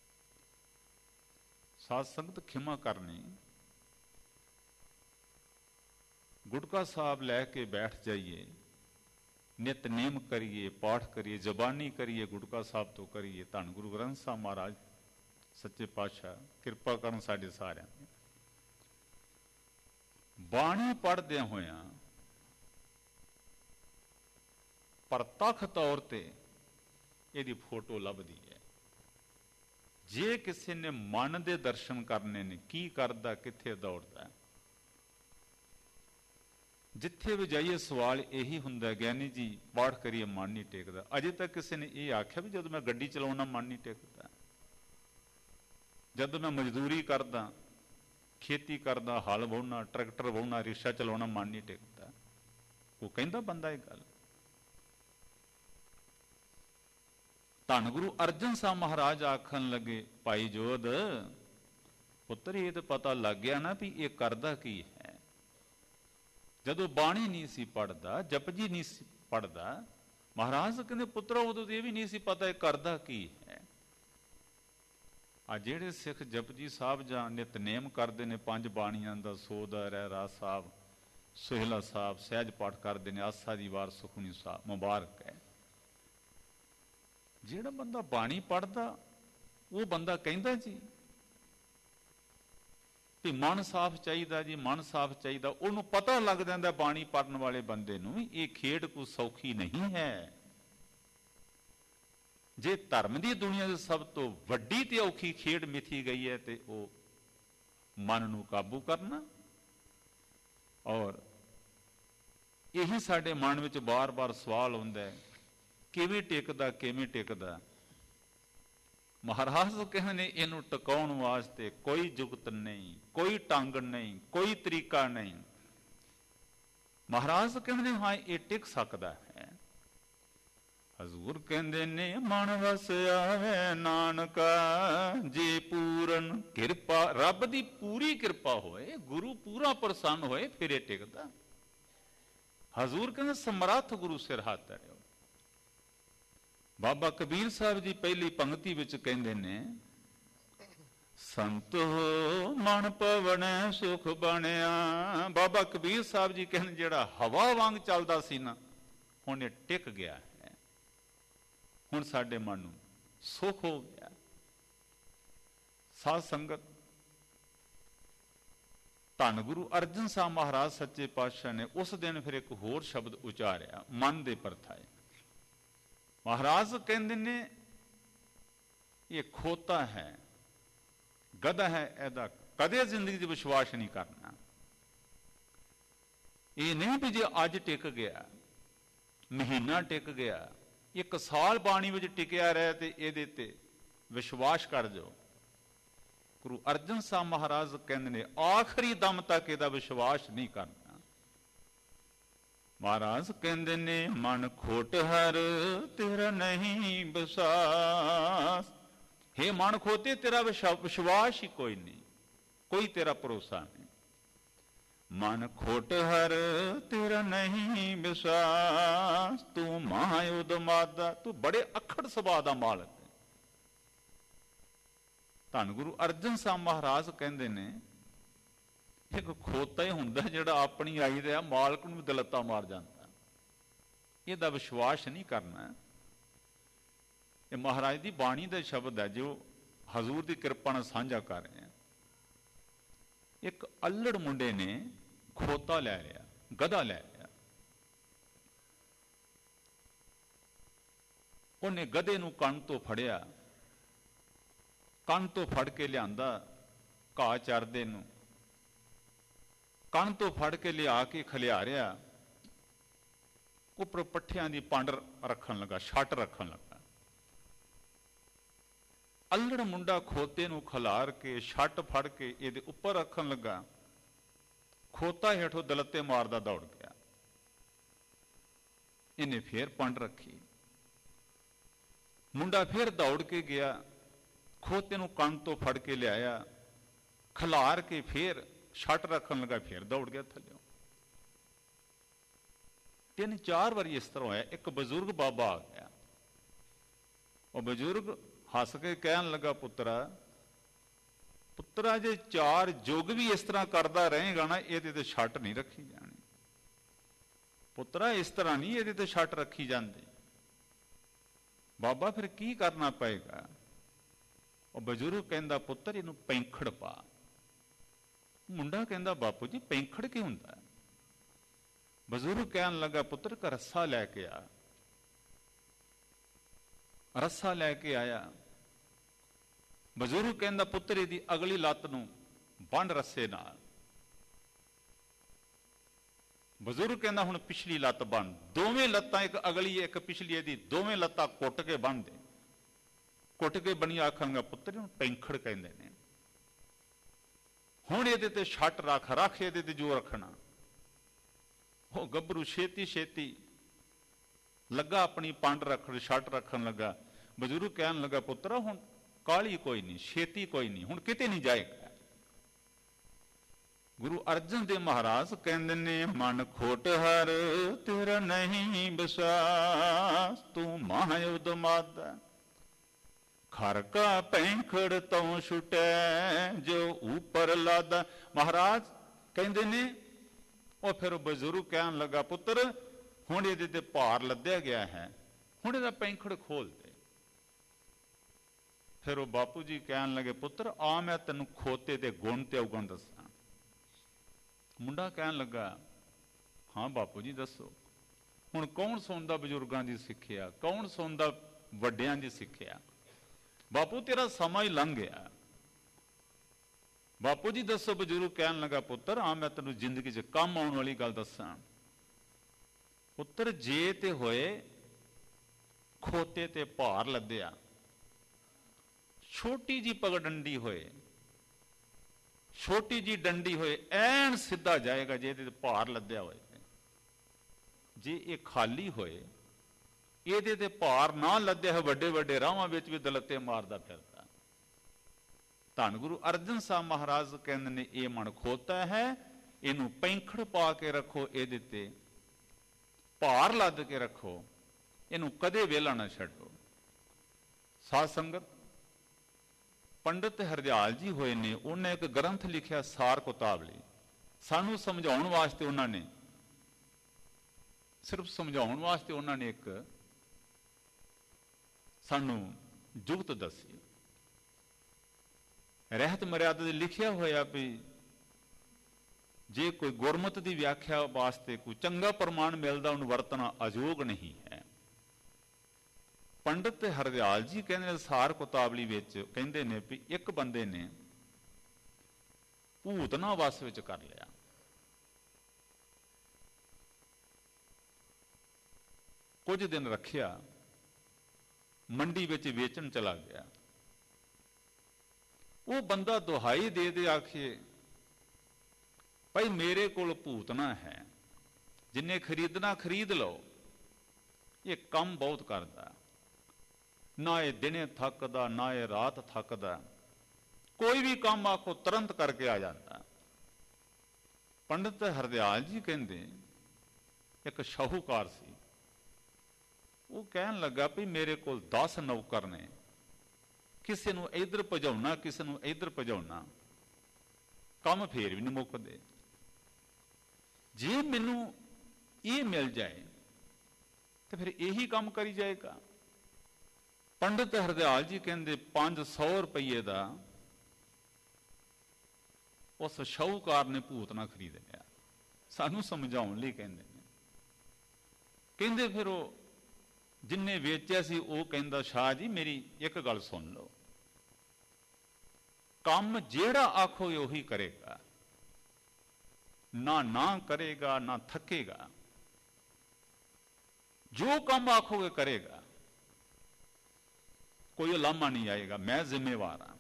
ਸਾਧ ਸੰਗਤ ਖਿਮਾ ਕਰਨੀ, ਗੁਟਕਾ ਸਾਹਿਬ ਲੈ ਕੇ ਬੈਠ ਜਾਈਏ, ਨਿਤਨੇਮ ਕਰੀਏ, ਪਾਠ ਕਰੀਏ, ਜ਼ਬਾਨੀ ਕਰੀਏ, ਗੁਟਕਾ ਸਾਹਿਬ ਤੋਂ ਕਰੀਏ। ਧੰਨ ਗੁਰੂ ਗ੍ਰੰਥ ਸਾਹਿਬ ਮਹਾਰਾਜ ਸੱਚੇ ਪਾਤਸ਼ਾਹ ਕਿਰਪਾ ਕਰਨ ਸਾਡੇ ਸਾਰਿਆਂ ਤੇ। ਬਾਣੀ ਪੜ੍ਹਦਿਆਂ ਹੋਇਆਂ ਪ੍ਰਤੱਖ ਤੌਰ ਤੇ ਇਹਦੀ ਫੋਟੋ ਲੱਭਦੀ ਹੈ। ਜੇ ਕਿਸੇ ਨੇ ਮਨ ਦੇ ਦਰਸ਼ਨ ਕਰਨੇ ਨੇ, ਕੀ ਕਰਦਾ, ਕਿੱਥੇ ਦੌੜਦਾ, ਜਿੱਥੇ ਵੀ ਜਾਈਏ ਸਵਾਲ ਇਹੀ ਹੁੰਦਾ, ਗਿਆਨੀ ਜੀ ਪਾਠ ਕਰੀਏ ਮਨ ਨਹੀਂ ਟੇਕਦਾ। ਅਜੇ ਤੱਕ ਕਿਸੇ ਨੇ ਇਹ ਆਖਿਆ ਵੀ ਜਦੋਂ ਮੈਂ ਗੱਡੀ ਚਲਾਉਣਾ ਮਨ ਨਹੀਂ ਟੇਕਦਾ, ਜਦੋਂ ਮੈਂ ਮਜ਼ਦੂਰੀ ਕਰਦਾ, ਖੇਤੀ ਕਰਦਾ, ਹਲ ਵਾਹੁਣਾ, ਟਰੈਕਟਰ ਵਾਹੁਣਾ, ਰਿਕਸ਼ਾ ਚਲਾਉਣਾ ਮਨ ਨਹੀਂ ਟੇਕਦਾ? ਉਹ ਕਹਿੰਦਾ ਬੰਦਾ ਇਹ ਗੱਲ। ਧੰਨ ਗੁਰੂ ਅਰਜਨ ਸਾਹਿਬ ਮਹਾਰਾਜ ਆਖਣ ਲੱਗੇ, ਭਾਈ ਜੋਧ ਪੁੱਤਰ ਇਹ ਤਾਂ ਪਤਾ ਲੱਗ ਗਿਆ ਨਾ ਵੀ ਇਹ ਕਰਦਾ ਕੀ ਹੈ। ਜਦੋਂ ਬਾਣੀ ਨਹੀਂ ਸੀ ਪੜ੍ਹਦਾ, ਜਪਜੀ ਨਹੀਂ ਸੀ ਪੜ੍ਹਦਾ, ਮਹਾਰਾਜ ਕਹਿੰਦੇ ਪੁੱਤਰਾ ਉਦੋਂ ਇਹ ਵੀ ਨਹੀਂ ਸੀ ਪਤਾ ਇਹ ਕਰਦਾ ਕੀ ਹੈ। ਆ ਜਿਹੜੇ ਸਿੱਖ ਜਪਜੀ ਸਾਹਿਬ ਜਾਂ ਨਿਤਨੇਮ ਕਰਦੇ ਨੇ 5 ਬਾਣੀਆਂ ਦਾ, ਸੋਦਾ, ਰਹਿਰਾਸ ਸਾਹਿਬ, ਸੋਹਿਲਾ ਸਾਹਿਬ, ਸਹਿਜ ਪਾਠ ਕਰਦੇ ਨੇ, ਆਸਾ ਦੀ ਵਾਰ, ਸੁਖਮਨੀ ਸਾਹਿਬ, ਮੁਬਾਰਕ ਹੈ। ਜਿਹੜਾ ਬੰਦਾ ਬਾਣੀ ਪੜ੍ਹਦਾ ਉਹ ਬੰਦਾ ਕਹਿੰਦਾ ਜੀ ਵੀ ਮਨ ਸਾਫ਼ ਚਾਹੀਦਾ ਜੀ, ਮਨ ਸਾਫ਼ ਚਾਹੀਦਾ। ਉਹਨੂੰ ਪਤਾ ਲੱਗ ਜਾਂਦਾ ਬਾਣੀ ਪੜ੍ਹਨ ਵਾਲੇ ਬੰਦੇ ਨੂੰ ਇਹ ਖੇਡ ਕੋਈ ਸੌਖੀ ਨਹੀਂ ਹੈ। ਜੇ ਧਰਮ ਦੀ ਦੁਨੀਆ ਦੀ ਸਭ ਤੋਂ ਵੱਡੀ ਤੇ ਔਖੀ ਖੇਡ ਮਿਥੀ ਗਈ ਹੈ ਤੇ ਉਹ ਮਨ ਨੂੰ ਕਾਬੂ ਕਰਨਾ। ਔਰ ਇਹੀ ਸਾਡੇ ਮਨ ਵਿੱਚ ਬਾਰ-ਬਾਰ ਸਵਾਲ ਹੁੰਦਾ ਹੈ, ਕਿਵੇਂ ਟਿਕਦਾ, ਕਿਵੇਂ ਟਿਕਦਾ। ਮਹਾਰਾਜ ਕਹਿੰਦੇ ਇਹਨੂੰ ਟਿਕਾਉਣ ਵਾਸਤੇ ਕੋਈ ਜੁਗਤ ਨਹੀਂ, ਕੋਈ ਢੰਗ ਨਹੀਂ, ਕੋਈ ਤਰੀਕਾ ਨਹੀਂ। ਮਹਾਰਾਜ ਕਹਿੰਦੇ ਹਾਂ ਇਹ ਟਿਕ ਸਕਦਾ ਹੈ। ਹਜ਼ੂਰ ਕਹਿੰਦੇ ਨੇ ਮਨ ਵਸ ਆਵੇ ਨਾਨਕਾ, ਜੇ ਪੂਰਨ ਕਿਰਪਾ, ਰੱਬ ਦੀ ਪੂਰੀ ਕਿਰਪਾ ਹੋਏ, ਗੁਰੂ ਪੂਰਾ ਪ੍ਰਸੰਨ ਹੋਏ, ਫਿਰ ਇਹ ਟਿਕਦਾ। ਹਜ਼ੂਰ ਕਹਿੰਦੇ ਸਮਰੱਥ ਗੁਰੂ ਸਿਰ ਹੱਥ ਧਰਿਓ। ਬਾਬਾ ਕਬੀਰ ਸਾਹਿਬ ਜੀ ਪਹਿਲੀ ਪੰਕਤੀ ਵਿੱਚ ਕਹਿੰਦੇ ਨੇ, ਸੰਤੋ ਮਨ ਪਵਣੈ ਸੁਖ ਬਣਿਆ। ਬਾਬਾ ਕਬੀਰ ਸਾਹਿਬ ਜੀ ਕਹਿੰਦੇ ਜਿਹੜਾ ਹਵਾ ਵਾਂਗ ਚੱਲਦਾ ਸੀ ਨਾ, ਹੁਣ ਇਹ ਟਿਕ ਗਿਆ ਹੈ। ਹੁਣ ਸਾਡੇ ਮਨ ਨੂੰ ਸੁਖ ਹੋ ਗਿਆ। ਸਾਧ ਸੰਗਤ, ਧੰਨ ਗੁਰੂ ਅਰਜਨ ਸਾਹਿਬ ਮਹਾਰਾਜ ਸੱਚੇ ਪਾਤਸ਼ਾਹ ਨੇ ਉਸ ਦਿਨ ਫਿਰ ਇੱਕ ਹੋਰ ਸ਼ਬਦ ਉਚਾਰਿਆ ਮਨ ਦੇ ਪਰਥਾਏ। ਮਹਾਰਾਜ ਕਹਿੰਦੇ ਨੇ ਇਹ ਖੋਤਾ ਹੈ, ਗਧਾ ਹੈ, ਇਹਦਾ ਕਦੇ ਜ਼ਿੰਦਗੀ 'ਚ ਵਿਸ਼ਵਾਸ ਨਹੀਂ ਕਰਨਾ। ਇਹ ਨਹੀਂ ਵੀ ਜੇ ਅੱਜ ਟਿਕ ਗਿਆ, ਮਹੀਨਾ ਟਿਕ ਗਿਆ, 1 ਸਾਲ ਬਾਣੀ ਵਿੱਚ ਟਿਕਿਆ ਰਹੇ ਤੇ ਇਹਦੇ ਤੇ ਵਿਸ਼ਵਾਸ ਕਰ ਜਾਓ। ਗੁਰੂ ਅਰਜਨ ਸਾਹਿਬ ਮਹਾਰਾਜ ਕਹਿੰਦੇ ਨੇ ਆਖਰੀ ਦਮ ਤੱਕ ਇਹਦਾ ਵਿਸ਼ਵਾਸ ਨਹੀਂ ਕਰਨਾ। ਮਹਾਰਾਜ ਕਹਿੰਦੇ ਨੇ ਮਨ ਖੋਟ ਹਰ ਤੇਰਾ ਨਹੀਂ ਵਿਸਾਸ। ਹੇ ਮਨ ਖੋਤੇ, ਤੇਰਾ ਵਿਸ਼ਵਾਸ ਹੀ ਕੋਈ ਨਹੀਂ, ਕੋਈ ਤੇਰਾ ਭਰੋਸਾ ਨਹੀਂ। ਮਨ ਖੋਟ ਹਰ ਤੇਰਾ ਨਹੀਂ ਵਿਸਾਸ, ਤੂੰ ਮਹਾਯੁਧ ਮਾਦਾ, ਤੂੰ ਬੜੇ ਅਖੜ ਸੁਭਾਅ ਦਾ ਮਾਲਕ ਹੈ। ਧੰਨ ਗੁਰੂ ਅਰਜਨ ਸਾਹਿਬ ਮਹਾਰਾਜ ਕਹਿੰਦੇ ਨੇ ਇੱਕ ਖੋਤਾ ਹੀ ਹੁੰਦਾ ਜਿਹੜਾ ਆਪਣੀ ਆਈ ਦਾ ਮਾਲਕ ਨੂੰ ਦਲੱਤਾ ਮਾਰ ਜਾਂਦਾ। ਇਹਦਾ ਵਿਸ਼ਵਾਸ ਨਹੀਂ ਕਰਨਾ। ਇਹ ਮਹਾਰਾਜ ਦੀ ਬਾਣੀ ਦਾ ਸ਼ਬਦ ਹੈ ਜੋ ਹਜ਼ੂਰ ਦੀ ਕਿਰਪਾ ਨਾਲ ਸਾਂਝਾ ਕਰ ਰਹੇ ਹਾਂ। ਇੱਕ ਅਲੜ ਮੁੰਡੇ ਨੇ ਖੋਤਾ ਲੈ ਲਿਆ, ਗਧਾ ਲੈ ਲਿਆ। ਉਹਨੇ ਗਧੇ ਨੂੰ ਕੰਨ ਤੋਂ ਫੜਿਆ, ਕੰਨ ਤੋਂ ਫੜ ਕੇ ਲਿਆਂਦਾ ਘਾਹ ਚਰਦੇ ਨੂੰ, ਕੰਨ ਤੋਂ ਫੜ ਕੇ ਲਿਆ ਕੇ ਖਲਿਆਰਿਆ, ਉੱਪਰ ਪੱਠਿਆਂ ਦੀ ਪੰਡ ਰੱਖਣ ਲੱਗਾ, ਛੱਟ ਰੱਖਣ ਲੱਗਾ। ਅਲੜ ਮੁੰਡਾ ਖੋਤੇ ਨੂੰ ਖਿਲਾਰ ਕੇ ਛੱਟ ਫੜ ਕੇ ਇਹਦੇ ਉੱਪਰ ਰੱਖਣ ਲੱਗਾ। ਖੋਤਾ ਹੇਠੋਂ ਦਲੱਤੇ ਮਾਰਦਾ ਦੌੜ ਗਿਆ। ਇਹਨੇ ਫੇਰ ਪੰਡ ਰੱਖੀ, ਮੁੰਡਾ ਫੇਰ ਦੌੜ ਕੇ ਗਿਆ, ਖੋਤੇ ਨੂੰ ਕੰਨ ਤੋਂ ਫੜ ਕੇ ਲਿਆਇਆ, ਖਿਲਾਰ ਕੇ ਫੇਰ ਛੱਟ ਰੱਖਣ ਲੱਗਾ, ਫੇਰ ਦੌੜ ਗਿਆ ਥੱਲੇ। 3-4 ਵਾਰੀ ਇਸ ਤਰ੍ਹਾਂ ਹੋਇਆ। ਇੱਕ ਬਜ਼ੁਰਗ ਬਾਬਾ ਆ ਗਿਆ। ਉਹ ਬਜ਼ੁਰਗ ਹੱਸ ਕੇ ਕਹਿਣ ਲੱਗਾ, ਪੁੱਤਰਾ ਜੇ 4 ਯੁੱਗ ਵੀ ਇਸ ਤਰ੍ਹਾਂ ਕਰਦਾ ਰਹੇਗਾ ਨਾ, ਇਹਦੇ ਤੇ ਛੱਟ ਨਹੀਂ ਰੱਖੀ ਜਾਣੀ। ਪੁੱਤਰਾ ਇਸ ਤਰ੍ਹਾਂ ਨਹੀਂ ਇਹਦੇ ਤੇ ਛੱਟ ਰੱਖੀ ਜਾਂਦੀ। ਬਾਬਾ ਫਿਰ ਕੀ ਕਰਨਾ ਪਏਗਾ? ਉਹ ਬਜ਼ੁਰਗ ਕਹਿੰਦਾ, ਪੁੱਤਰ ਇਹਨੂੰ ਪੈਂਖੜ ਪਾ। ਮੁੰਡਾ ਕਹਿੰਦਾ, ਬਾਪੂ ਜੀ ਪੈਂਖੜ ਕੀ ਹੁੰਦਾ? ਬਜ਼ੁਰਗ ਕਹਿਣ ਲੱਗਾ, ਪੁੱਤਰ ਇੱਕ ਰੱਸਾ ਲੈ ਕੇ ਆ। ਰੱਸਾ ਲੈ ਕੇ ਆਇਆ। ਬਜ਼ੁਰਗ ਕਹਿੰਦਾ, ਪੁੱਤਰ ਇਹਦੀ ਅਗਲੀ ਲੱਤ ਨੂੰ ਬੰਨ ਰੱਸੇ ਨਾਲ। ਬਜ਼ੁਰਗ ਕਹਿੰਦਾ, ਹੁਣ ਪਿਛਲੀ ਲੱਤ ਬੰਨ। ਦੋਵੇਂ ਲੱਤਾਂ, ਇੱਕ ਅਗਲੀ ਇੱਕ ਪਿਛਲੀ, ਇਹਦੀ ਦੋਵੇਂ ਲੱਤਾਂ ਕੁੱਟ ਕੇ ਬੰਨ ਦੇ। ਕੁੱਟ ਕੇ ਬਣੀ ਆਖਾਂਗਾ, ਪੁੱਤਰ ਇਹਨੂੰ ਪੈਂਖੜ ਕਹਿੰਦੇ ਨੇ। ਹੁਣ ਇਹਦੇ ਤੇ ਛੱਟ ਰੱਖ ਇਹਦੇ ਤੇ ਜੋ ਰੱਖਣਾ। ਉਹ ਗੱਭਰੂ ਛੇਤੀ ਲੱਗਾ ਆਪਣੀ ਪੰਡ ਰੱਖਣ, ਛੱਟ ਰੱਖਣ ਲੱਗਾ। ਬਜ਼ੁਰਗ ਕਹਿਣ ਲੱਗਾ, ਪੁੱਤਰਾ ਹੁਣ ਕਾਹਲੀ ਕੋਈ ਨਹੀਂ, ਛੇਤੀ ਕੋਈ ਨਹੀਂ, ਹੁਣ ਕਿਤੇ ਨਹੀਂ ਜਾਏਗਾ। ਗੁਰੂ ਅਰਜਨ ਦੇਵ ਮਹਾਰਾਜ ਕਹਿੰਦੇ ਨੇ ਮਨ ਖੋਟ ਹਰ ਤੇਰਾ ਨਹੀਂ ਵਿਸਾਸ, ਤੂੰ ਮਹਾਯੁਧ ਮਾਦਾ। ਘਰ ਕਾ ਪੈਂਖੜ ਤੋਂ ਛੁਟੈ ਜੋ ਉਪਰ ਲਾਦਾ। ਮਹਾਰਾਜ ਕਹਿੰਦੇ ਨੇ, ਉਹ ਫਿਰ ਉਹ ਬਜ਼ੁਰਗ ਕਹਿਣ ਲੱਗਾ, ਪੁੱਤਰ ਹੁਣ ਇਹਦੇ ਤੇ ਭਾਰ ਲੱਦਿਆ ਗਿਆ ਹੈ, ਹੁਣ ਇਹਦਾ ਪੈਂਖੜ ਖੋਲ ਦੇ। ਫਿਰ ਉਹ ਬਾਪੂ ਜੀ ਕਹਿਣ ਲੱਗੇ, ਪੁੱਤਰ ਆ ਮੈਂ ਤੈਨੂੰ ਖੋਤੇ ਤੇ ਗੁਣ ਤੇ ਔਗਣ ਦੱਸਾਂ। ਮੁੰਡਾ ਕਹਿਣ ਲੱਗਾ, ਹਾਂ ਬਾਪੂ ਜੀ ਦੱਸੋ। ਹੁਣ ਕੌਣ ਸੁਣਦਾ ਬਜ਼ੁਰਗਾਂ ਦੀ ਸਿੱਖਿਆ, ਕੌਣ ਸੁਣਦਾ ਵੱਡਿਆਂ ਦੀ ਸਿੱਖਿਆ। ਬਾਪੂ ਤੇਰਾ ਸਮਾਂ ਹੀ ਲੰਘ ਗਿਆ। ਬਾਪੂ ਜੀ ਦੱਸੋ। ਬਜ਼ੁਰਗ ਕਹਿਣ ਲੱਗਾ, ਪੁੱਤਰ ਆ ਮੈਂ ਤੈਨੂੰ ਜ਼ਿੰਦਗੀ 'ਚ ਕੰਮ ਆਉਣ ਵਾਲੀ ਗੱਲ ਦੱਸਾਂ। ਪੁੱਤਰ ਜੇ ਤੇ ਹੋਏ ਖੋਤੇ ਤੇ ਭਾਰ ਲੱਦਿਆ, ਛੋਟੀ ਜੀ ਪਗਡੰਡੀ ਹੋਏ, ਛੋਟੀ ਜੀ ਡੰਡੀ ਹੋਏ, ਐਨ ਸਿੱਧਾ ਜਾਏਗਾ ਜੇ ਇਹਦੇ ਤੇ ਭਾਰ ਲੱਦਿਆ ਹੋਏ। ਜੇ ਇਹ ਖਾਲੀ ਹੋਏ, ਇਹਦੇ ਤੇ ਭਾਰ ਨਾ ਲੱਦਿਆ ਹੋਏ, ਵੱਡੇ ਵੱਡੇ ਰਾਹਾਂ ਵਿੱਚ ਵੀ ਦਲੱਤੇ ਮਾਰਦਾ ਫਿਰਦਾ। ਧੰਨ ਗੁਰੂ ਅਰਜਨ ਸਾਹਿਬ ਮਹਾਰਾਜ ਕਹਿੰਦੇ ਨੇ, ਇਹ ਮਨ ਖੋਤਾ ਹੈ, ਇਹਨੂੰ ਪੈਂਖੜ ਪਾ ਕੇ ਰੱਖੋ, ਇਹਦੇ ਤੇ ਭਾਰ ਲੱਦ ਕੇ ਰੱਖੋ, ਇਹਨੂੰ ਕਦੇ ਵਿਹਲਾ ਨਾ ਛੱਡੋ। ਸਾਧ ਸੰਗਤ, ਪੰਡਿਤ ਹਰਦਿਆਲ ਜੀ ਹੋਏ ਨੇ, ਉਹਨੇ ਇੱਕ ਗ੍ਰੰਥ ਲਿਖਿਆ ਸਾਰ ਕੁਤਾਵਲੀ। ਸਾਨੂੰ ਸਮਝਾਉਣ ਵਾਸਤੇ ਉਹਨਾਂ ਨੇ, ਸਿਰਫ ਸਮਝਾਉਣ ਵਾਸਤੇ ਉਹਨਾਂ ਨੇ ਇੱਕ ਸਾਨੂੰ ਜੁਗਤ ਦੱਸੀ। ਰਹਿਤ ਮਰਿਆਦਾ ਦੇ ਲਿਖਿਆ ਹੋਇਆ ਵੀ ਜੇ ਕੋਈ ਗੁਰਮਤਿ ਦੀ ਵਿਆਖਿਆ ਵਾਸਤੇ ਕੋਈ ਚੰਗਾ ਪ੍ਰਮਾਣ ਮਿਲਦਾ, ਉਹਨੂੰ ਵਰਤਣਾ ਅਯੋਗ ਨਹੀਂ ਹੈ। ਪੰਡਿਤ ਹਰਦਿਆਲ ਜੀ ਕਹਿੰਦੇ ਨੇ ਸਾਰ ਕੁਤਾਵਲੀ ਵਿੱਚ, ਕਹਿੰਦੇ ਨੇ ਵੀ ਇੱਕ ਬੰਦੇ ਨੇ ਭੂਤਨਾ ਵਸ ਵਿੱਚ ਕਰ ਲਿਆ। ਕੁਝ ਦਿਨ ਰੱਖਿਆ, ਮੰਡੀ ਵਿੱਚ ਵੇਚਣ ਚਲਾ ਗਿਆ। ਉਹ ਬੰਦਾ ਦੁਹਾਈ ਦੇ ਦੇ ਆਖੇ, ਭਾਈ ਮੇਰੇ ਕੋਲ ਭੂਤਨਾ ਹੈ, ਜਿੰਨੇ ਖਰੀਦਣਾ ਖਰੀਦ ਲਓ, ਇਹ ਕੰਮ ਬਹੁਤ ਕਰਦਾ, ਨਾ ਇਹ ਦਿਨੇ ਥੱਕਦਾ ਨਾ ਇਹ ਰਾਤ ਥੱਕਦਾ, ਕੋਈ ਵੀ ਕੰਮ ਆਖੋ ਤੁਰੰਤ ਕਰਕੇ ਆ ਜਾਂਦਾ। ਪੰਡਿਤ ਹਰਦਿਆਲ ਜੀ ਕਹਿੰਦੇ ਇੱਕ ਸ਼ਾਹੂਕਾਰ ਸੀ, ਉਹ ਕਹਿਣ ਲੱਗਾ ਵੀ ਮੇਰੇ ਕੋਲ 10 ਨੌਕਰ ਨੇ, ਕਿਸੇ ਨੂੰ ਇੱਧਰ ਭਜਾਉਣਾ ਕਿਸੇ ਨੂੰ ਇੱਧਰ ਭਜਾਉਣਾ, ਕੰਮ ਫੇਰ ਵੀ ਨਹੀਂ ਮੁੱਕਦੇ। ਜੇ ਮੈਨੂੰ ਇਹ ਮਿਲ ਜਾਏ ਤੇ ਫਿਰ ਇਹੀ ਕੰਮ ਕਰੀ ਜਾਏਗਾ। ਪੰਡਿਤ ਹਰਦਿਆਲ ਜੀ ਕਹਿੰਦੇ 500 ਰੁਪਏ ਦਾ ਉਸ ਸ਼ਾਹੂਕਾਰ ਨੇ ਭੂਤਨਾ ਖਰੀਦ ਲਿਆ। ਸਾਨੂੰ ਸਮਝਾਉਣ ਲਈ ਕਹਿੰਦੇ ਨੇ, ਕਹਿੰਦੇ ਫਿਰ ਉਹ ਜਿੰਨੇ ਵੇਚਿਆ ਸੀ ਉਹ ਕਹਿੰਦਾ, ਸ਼ਾਹ ਜੀ ਮੇਰੀ ਇੱਕ ਗੱਲ ਸੁਣ ਲਓ, ਕੰਮ ਜਿਹੜਾ ਆਖੋਗੇ ਉਹੀ ਕਰੇਗਾ, ਨਾ ਕਰੇਗਾ ਨਾ ਥੱਕੇਗਾ, ਜੋ ਕੰਮ ਆਖੋਗੇ ਕਰੇਗਾ, ਕੋਈ ਉਲਾਮਾ ਨਹੀਂ ਆਏਗਾ, ਮੈਂ ਜ਼ਿੰਮੇਵਾਰ ਹਾਂ।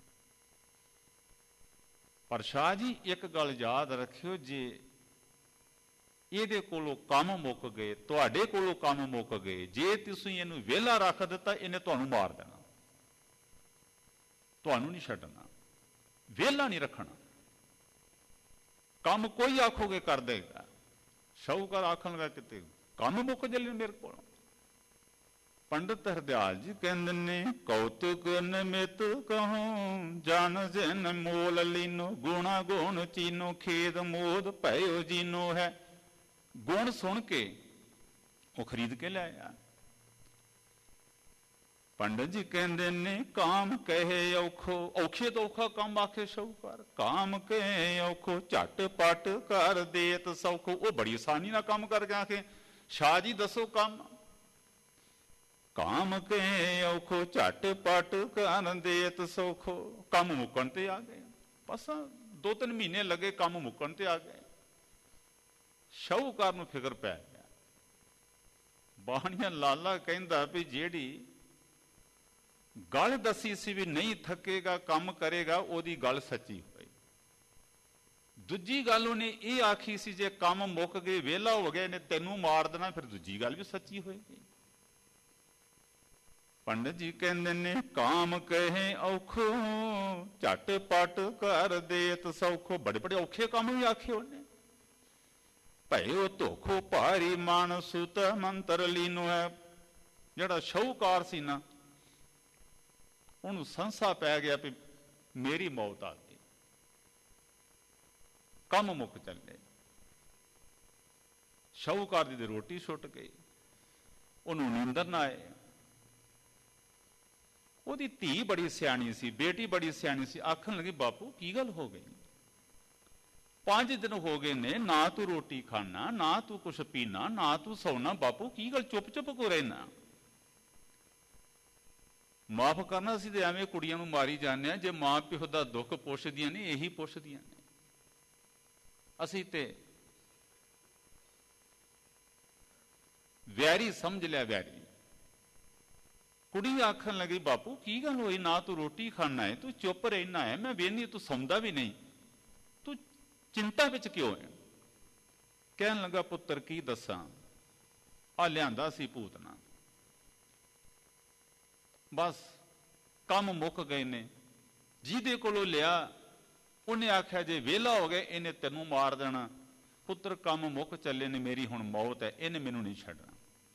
ਪਰ ਸ਼ਾਹ ਜੀ ਇੱਕ ਗੱਲ ਯਾਦ ਰੱਖਿਓ, ਜੇ ਇਹਦੇ ਕੋਲੋਂ ਕੰਮ ਮੁੱਕ ਗਏ, ਤੁਹਾਡੇ ਕੋਲੋਂ ਕੰਮ ਮੁੱਕ ਗਏ, ਜੇ ਤੁਸੀਂ ਇਹਨੂੰ ਵਿਹਲਾ ਰੱਖ ਦਿੱਤਾ, ਇਹਨੇ ਤੁਹਾਨੂੰ ਮਾਰ ਦੇਣਾ, ਤੁਹਾਨੂੰ ਨਹੀਂ ਛੱਡਣਾ, ਵਿਹਲਾ ਨਹੀਂ ਰੱਖਣਾ। ਕੰਮ ਕੋਈ ਆਖੋਗੇ ਕਰ ਦੇਗਾ। ਸ਼ਾਹੂਕਾਰ ਆਖਣ ਲੱਗਾ ਕਿਤੇ ਕੰਮ ਮੁੱਕ ਜਲੇ ਮੇਰੇ ਕੋਲ। ਪੰਡਿਤ ਹਰਦਿਆਲ ਜੀ ਕਹਿੰਦੇ ਨੇ, ਕੌਤੁਕ ਨਿਮਿਤ ਕਹੂੰ ਜਨ ਜਨ ਮੋਲ ਲੀਨੋ, ਗੁਣਾ ਗੁਣ ਚੀਨੋ ਖੇਦ ਮੋਦ ਭਇਓ ਜੀਨੋ ਹੈ। ਗੁਣ ਸੁਣ ਕੇ ਉਹ ਖਰੀਦ ਕੇ ਲਿਆਇਆ। ਪੰਡਿਤ ਜੀ ਕਹਿੰਦੇ ਨੇ, ਕਾਮ ਕਹੇ ਔਖੋ, ਔਖੇ ਤੋਂ ਔਖਾ ਕੰਮ ਆਖੇ ਸ਼ਾਹੂਕਾਰ, ਕਾਮ ਕਹੇ ਔਖੋ ਝਟ ਪਟ ਕਰ ਦੇਤ ਸੌਖੋ। ਉਹ ਬੜੀ ਆਸਾਨੀ ਨਾਲ ਕੰਮ ਕਰਕੇ ਆਖੇ, ਸ਼ਾਹ ਜੀ ਦੱਸੋ ਕੰਮ। ਕਾਮ ਕਹੇ ਔਖੋ ਝਟ ਪਟ ਕਰ ਦੇਤ ਸੌਖੋ। ਕੰਮ ਮੁੱਕਣ ਤੇ ਆ ਗਏ, ਬਸ 2-3 ਮਹੀਨੇ ਲੱਗੇ, ਕੰਮ ਮੁੱਕਣ ਤੇ ਆ ਗਏ। ਸ਼ਾਹੂਕਾਰ ਨੂੰ ਫਿਕਰ ਪੈ ਗਿਆ। ਬਾਣੀਆ ਲਾਲਾ ਕਹਿੰਦਾ ਵੀ ਜਿਹੜੀ ਗੱਲ ਦੱਸੀ ਸੀ ਵੀ ਨਹੀਂ ਥੱਕੇਗਾ ਕੰਮ ਕਰੇਗਾ, ਉਹਦੀ ਗੱਲ ਸੱਚੀ ਹੋਈ। ਦੂਜੀ ਗੱਲ ਉਹਨੇ ਇਹ ਆਖੀ ਸੀ, ਜੇ ਕੰਮ ਮੁੱਕ ਗਏ ਵਿਹਲਾ ਹੋ ਗਿਆ ਇਹਨੇ ਤੈਨੂੰ ਮਾਰ ਦੇਣਾ, ਫਿਰ ਦੂਜੀ ਗੱਲ ਵੀ ਸੱਚੀ ਹੋਏਗੀ। ਪੰਡਿਤ ਜੀ ਕਹਿੰਦੇ ਨੇ, ਕਾਮ ਕਹੇ ਔਖੋ ਝਟ ਪਟ ਕਰ ਦੇਤ ਸੌਖੋ। ਬੜੇ ਬੜੇ ਔਖੇ ਕੰਮ ਵੀ ਆਖੇ ਉਹਨੇ। ਭਇਓ ਧੋਖੋ ਭਾਰੀ ਮਨ ਸੁਤ ਮੰਤਰ ਲੀਨੋ ਹੈ। ਜਿਹੜਾ ਸ਼ਾਹੂਕਾਰ ਸੀ ਨਾ, ਉਹਨੂੰ ਸੰਸਾ ਪੈ ਗਿਆ ਵੀ ਮੇਰੀ ਮੌਤ ਆ ਗਈ, ਕੰਮ ਮੁੱਕ ਚੱਲੇ। ਸ਼ਾਹੂਕਾਰ ਜੀ ਦੀ ਰੋਟੀ ਛੁੱਟ ਗਈ, ਉਹਨੂੰ ਨੀਂਦਰ ਨਾ ਆਏ। ਉਹਦੀ ਧੀ ਬੜੀ ਸਿਆਣੀ ਸੀ, ਬੇਟੀ ਬੜੀ ਸਿਆਣੀ ਸੀ, ਆਖਣ ਲੱਗੀ ਬਾਪੂ ਕੀ ਗੱਲ ਹੋ ਗਈ? 5 ਦਿਨ ਹੋ ਗਏ ਨੇ, ਨਾ ਤੂੰ ਰੋਟੀ ਖਾਣਾ, ਨਾ ਤੂੰ ਕੁਛ ਪੀਣਾ, ਨਾ ਤੂੰ ਸੌਣਾ, ਬਾਪੂ ਕੀ ਗੱਲ ਚੁੱਪ ਚੁੱਪ ਕੋ ਰਹਿਣਾ? ਮਾਫ ਕਰਨਾ, ਅਸੀਂ ਤੇ ਐਵੇਂ ਕੁੜੀਆਂ ਨੂੰ ਮਾਰੀ ਜਾਂਦੇ ਹਾਂ। ਜੇ ਮਾਂ ਪਿਓ ਦਾ ਦੁੱਖ ਪੁੱਛਦੀਆਂ ਨੇ, ਇਹੀ ਪੁੱਛਦੀਆਂ ਨੇ। ਅਸੀਂ ਤੇ ਵੈਰੀ ਸਮਝ ਲਿਆ, ਵੈਰੀ। ਕੁੜੀ ਆਖਣ ਲੱਗੀ ਬਾਪੂ ਕੀ ਗੱਲ ਹੋਈ? ਨਾ ਤੂੰ ਰੋਟੀ ਖਾਣਾ ਹੈ, ਤੂੰ ਚੁੱਪ ਰਹਿਣਾ ਹੈ, ਮੈਂ ਵੇਖਨੀ ਤੂੰ ਸੌਂਦਾ ਵੀ ਨਹੀਂ, ਤੂੰ ਚਿੰਤਾ ਵਿੱਚ ਕਿਉਂ ਹੈ? ਕਹਿਣ ਲੱਗਾ ਪੁੱਤਰ ਕੀ ਦੱਸਾਂ, ਆ ਲਿਆਂਦਾ ਸੀ ਭੂਤਨਾ, ਬਸ ਕੰਮ ਮੁੱਕ ਗਏ ਨੇ। ਜਿਹਦੇ ਕੋਲੋਂ ਲਿਆ ਉਹਨੇ ਆਖਿਆ ਜੇ ਵਿਹਲਾ ਹੋ ਗਿਆ ਇਹਨੇ ਤੈਨੂੰ ਮਾਰ ਦੇਣਾ। ਪੁੱਤਰ ਕੰਮ ਮੁੱਕ ਚੱਲੇ ਨੇ, ਮੇਰੀ ਹੁਣ ਮੌਤ ਹੈ, ਇਹਨੇ ਮੈਨੂੰ ਨਹੀਂ ਛੱਡਣਾ।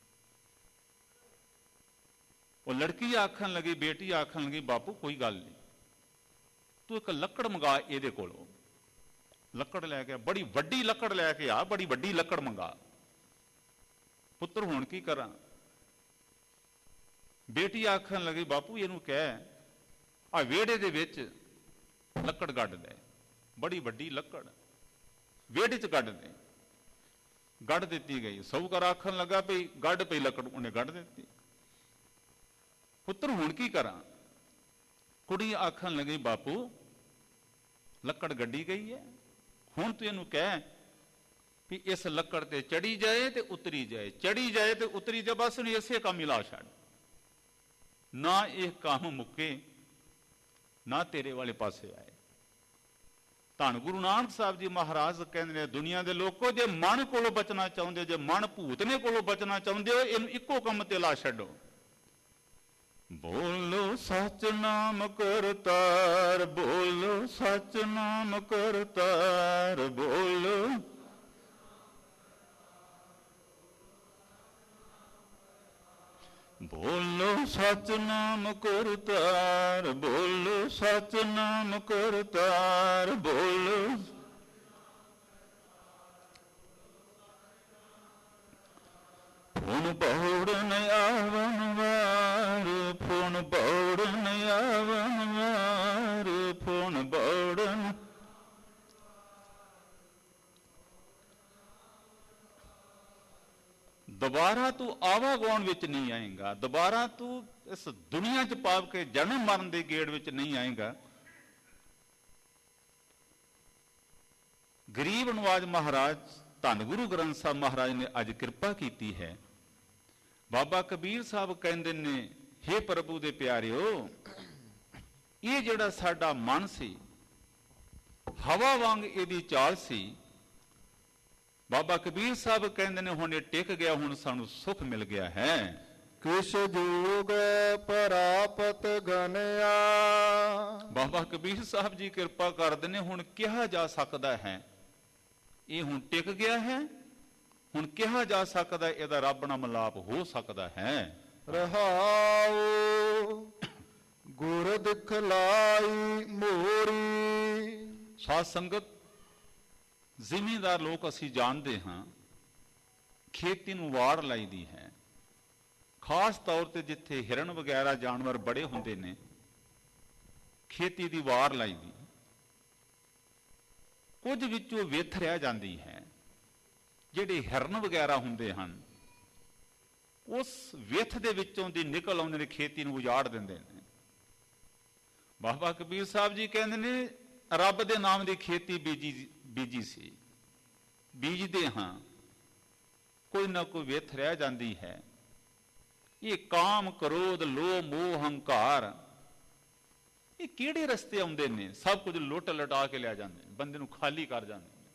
ਉਹ ਲੜਕੀ ਆਖਣ ਲੱਗੀ, ਬੇਟੀ ਆਖਣ ਲੱਗੀ ਬਾਪੂ ਕੋਈ ਗੱਲ ਨਹੀਂ, ਤੂੰ ਇੱਕ ਲੱਕੜ ਮੰਗਾ ਇਹਦੇ ਕੋਲੋਂ। ਲੱਕੜ ਲੈ ਕੇ, ਬੜੀ ਵੱਡੀ ਲੱਕੜ ਲੈ ਕੇ ਆ, ਬੜੀ ਵੱਡੀ ਲੱਕੜ ਮੰਗਾ। ਪੁੱਤਰ ਹੁਣ ਕੀ ਕਰਾਂ? ਬੇਟੀ ਆਖਣ ਲੱਗੀ ਬਾਪੂ ਇਹਨੂੰ ਕਹਿ ਆ ਵਿਹੜੇ ਦੇ ਵਿੱਚ ਲੱਕੜ ਗੱਡ ਦੇ, ਬੜੀ ਵੱਡੀ ਲੱਕੜ ਵਿਹੜੇ 'ਚ ਗੱਡ ਦੇ। ਗੱਡ ਦਿੱਤੀ ਗਈ। ਸ਼ਾਹੂਕਾਰ ਆਖਣ ਲੱਗਾ ਵੀ ਗੱਡ ਪਈ ਲੱਕੜ, ਉਹਨੇ ਗੱਡ ਦਿੱਤੀ। ਪੁੱਤਰ ਹੁਣ ਕੀ ਕਰਾਂ? ਕੁੜੀ ਆਖਣ ਲੱਗੀ ਬਾਪੂ ਲੱਕੜ ਗੱਡੀ ਗਈ ਹੈ, ਹੁਣ ਤੂੰ ਇਹਨੂੰ ਕਹਿ ਵੀ ਇਸ ਲੱਕੜ ਤੇ ਚੜੀ ਜਾਏ ਤੇ ਉਤਰੀ ਜਾਏ, ਚੜੀ ਜਾਏ ਤੇ ਉਤਰੀ ਜਾਏ, ਬਸ ਨਹੀਂ ਇਸੇ ਕੰਮ ਹੀ ਲਾ ਛੱਡ, ਨਾ ਇਹ ਕੰਮ ਮੁੱਕੇ ਨਾ ਤੇਰੇ ਵਾਲੇ ਪਾਸੇ ਆਏ। ਧੰਨ ਗੁਰੂ ਨਾਨਕ ਸਾਹਿਬ ਜੀ ਮਹਾਰਾਜ ਕਹਿੰਦੇ ਨੇ ਦੁਨੀਆ ਦੇ ਲੋਕੋ, ਜੇ ਮਨ ਕੋਲੋਂ ਬਚਣਾ ਚਾਹੁੰਦੇ ਹੋ, ਜੇ ਮਨ ਭੂਤਨੇ ਕੋਲੋਂ ਬਚਣਾ ਚਾਹੁੰਦੇ ਹੋ, ਇਹਨੂੰ ਇੱਕੋ ਕੰਮ ਤੇ ਲਾ ਛੱਡੋ। ਬੋਲੋ ਸੱਚ ਨਾਮ ਕਰਤਾਰ, ਬੋਲੋ ਸੱਚ ਨਾਮ ਕਰਤਾਰ, ਬੋਲੋ ਬੋਲੋ ਸੱਚ ਨਾਮ ਕਰਤਾਰ, ਬੋਲੋ ਸੱਚ ਨਾਮ ਕਰਤਾਰ, ਬੋਲੋ ਫੁਨ ਬੌੜਨ ਆਵਨ ਵਾਰ, ਫੁਨ ਬੌੜਨ ਆਵਨ ਵਾਰ, ਫੁਨ ਬੌੜਨ। ਦੁਬਾਰਾ ਤੂੰ ਆਵਾਗਾਉਣ ਵਿੱਚ ਨਹੀਂ ਆਏਗਾ, ਦੁਬਾਰਾ ਤੂੰ ਇਸ ਦੁਨੀਆ 'ਚ ਪਾਪ ਕੇ ਜਨਮ ਮਰਨ ਦੇ ਗੇੜ ਵਿੱਚ ਨਹੀਂ ਆਏਗਾ। ਗਰੀਬ ਨਵਾਜ ਮਹਾਰਾਜ ਧੰਨ ਗੁਰੂ ਗ੍ਰੰਥ ਸਾਹਿਬ ਮਹਾਰਾਜ ਨੇ ਅੱਜ ਕਿਰਪਾ ਕੀਤੀ ਹੈ। ਬਾਬਾ ਕਬੀਰ ਸਾਹਿਬ ਕਹਿੰਦੇ ਨੇ, ਹੇ ਪ੍ਰਭੂ ਦੇ ਪਿਆਰਿਓ, ਇਹ ਜਿਹੜਾ ਸਾਡਾ ਮਨ ਸੀ ਹਵਾ ਵਾਂਗ ਇਹਦੀ ਚਾਲ ਸੀ। ਬਾਬਾ ਕਬੀਰ ਸਾਹਿਬ ਕਹਿੰਦੇ ਨੇ ਹੁਣ ਇਹ ਟਿਕ ਗਿਆ, ਹੁਣ ਸਾਨੂੰ ਸੁੱਖ ਮਿਲ ਗਿਆ ਹੈ। ਕਿਸ ਜੋਗ ਪ੍ਰਾਪਤ ਗਨਿਆ। ਬਾਬਾ ਕਬੀਰ ਸਾਹਿਬ ਜੀ ਕਿਰਪਾ ਕਰਦੇ ਨੇ, ਹੁਣ ਕਿਹਾ ਜਾ ਸਕਦਾ ਹੈ ਇਹ ਹੁਣ ਟਿਕ ਗਿਆ ਹੈ, ਹੁਣ ਕਿਹਾ ਜਾ ਸਕਦਾ ਇਹਦਾ ਰੱਬ ਨਾਲ ਮਿਲਾਪ ਹੋ ਸਕਦਾ ਹੈ। ਰਹਾਉ ਗੁਰ ਦਿਖਲਾਈ ਮੋਰੀ। ਸਾਧ ਸੰਗਤ, ਜ਼ਿਮੀਂਦਾਰ ਲੋਕ ਅਸੀਂ ਜਾਣਦੇ ਹਾਂ ਖੇਤੀ ਨੂੰ ਵਾੜ ਲਾਈਦੀ ਹੈ, ਖਾਸ ਤੌਰ ਤੇ ਜਿੱਥੇ ਹਿਰਨ ਵਗੈਰਾ ਜਾਨਵਰ ਬੜੇ ਹੁੰਦੇ ਨੇ, ਖੇਤੀ ਦੀ ਵਾੜ ਲਾਈਦੀ। ਕੁਝ ਵਿੱਚੋਂ ਵਿੱਥ ਰਹਿ ਜਾਂਦੀ ਹੈ, ਜਿਹੜੇ ਹਿਰਨ ਵਗੈਰਾ ਹੁੰਦੇ ਹਨ ਉਸ ਵਿੱਥ ਦੇ ਵਿੱਚੋਂ ਦੀ ਨਿਕਲ ਆਉਂਦੇ ਨੇ, ਖੇਤੀ ਨੂੰ ਉਜਾੜ ਦਿੰਦੇ ਨੇ। ਬਾਬਾ ਕਬੀਰ ਸਾਹਿਬ ਜੀ ਕਹਿੰਦੇ ਨੇ ਰੱਬ ਦੇ ਨਾਮ ਦੀ ਖੇਤੀ ਬੀਜੀ ਸੀ, ਬੀਜਦੇ ਹਾਂ, ਕੋਈ ਨਾ ਕੋਈ ਵਿੱਥ ਰਹਿ ਜਾਂਦੀ ਹੈ। ਇਹ ਕਾਮ, ਕ੍ਰੋਧ, ਲੋਭ, ਮੋਹ, ਹੰਕਾਰ, ਇਹ ਕਿਹੜੇ ਰਸਤੇ ਆਉਂਦੇ ਨੇ? ਸਭ ਕੁਝ ਲੁੱਟ ਲਟਾ ਕੇ ਲੈ ਜਾਂਦੇ ਨੇ, ਬੰਦੇ ਨੂੰ ਖਾਲੀ ਕਰ ਜਾਂਦੇ ਨੇ।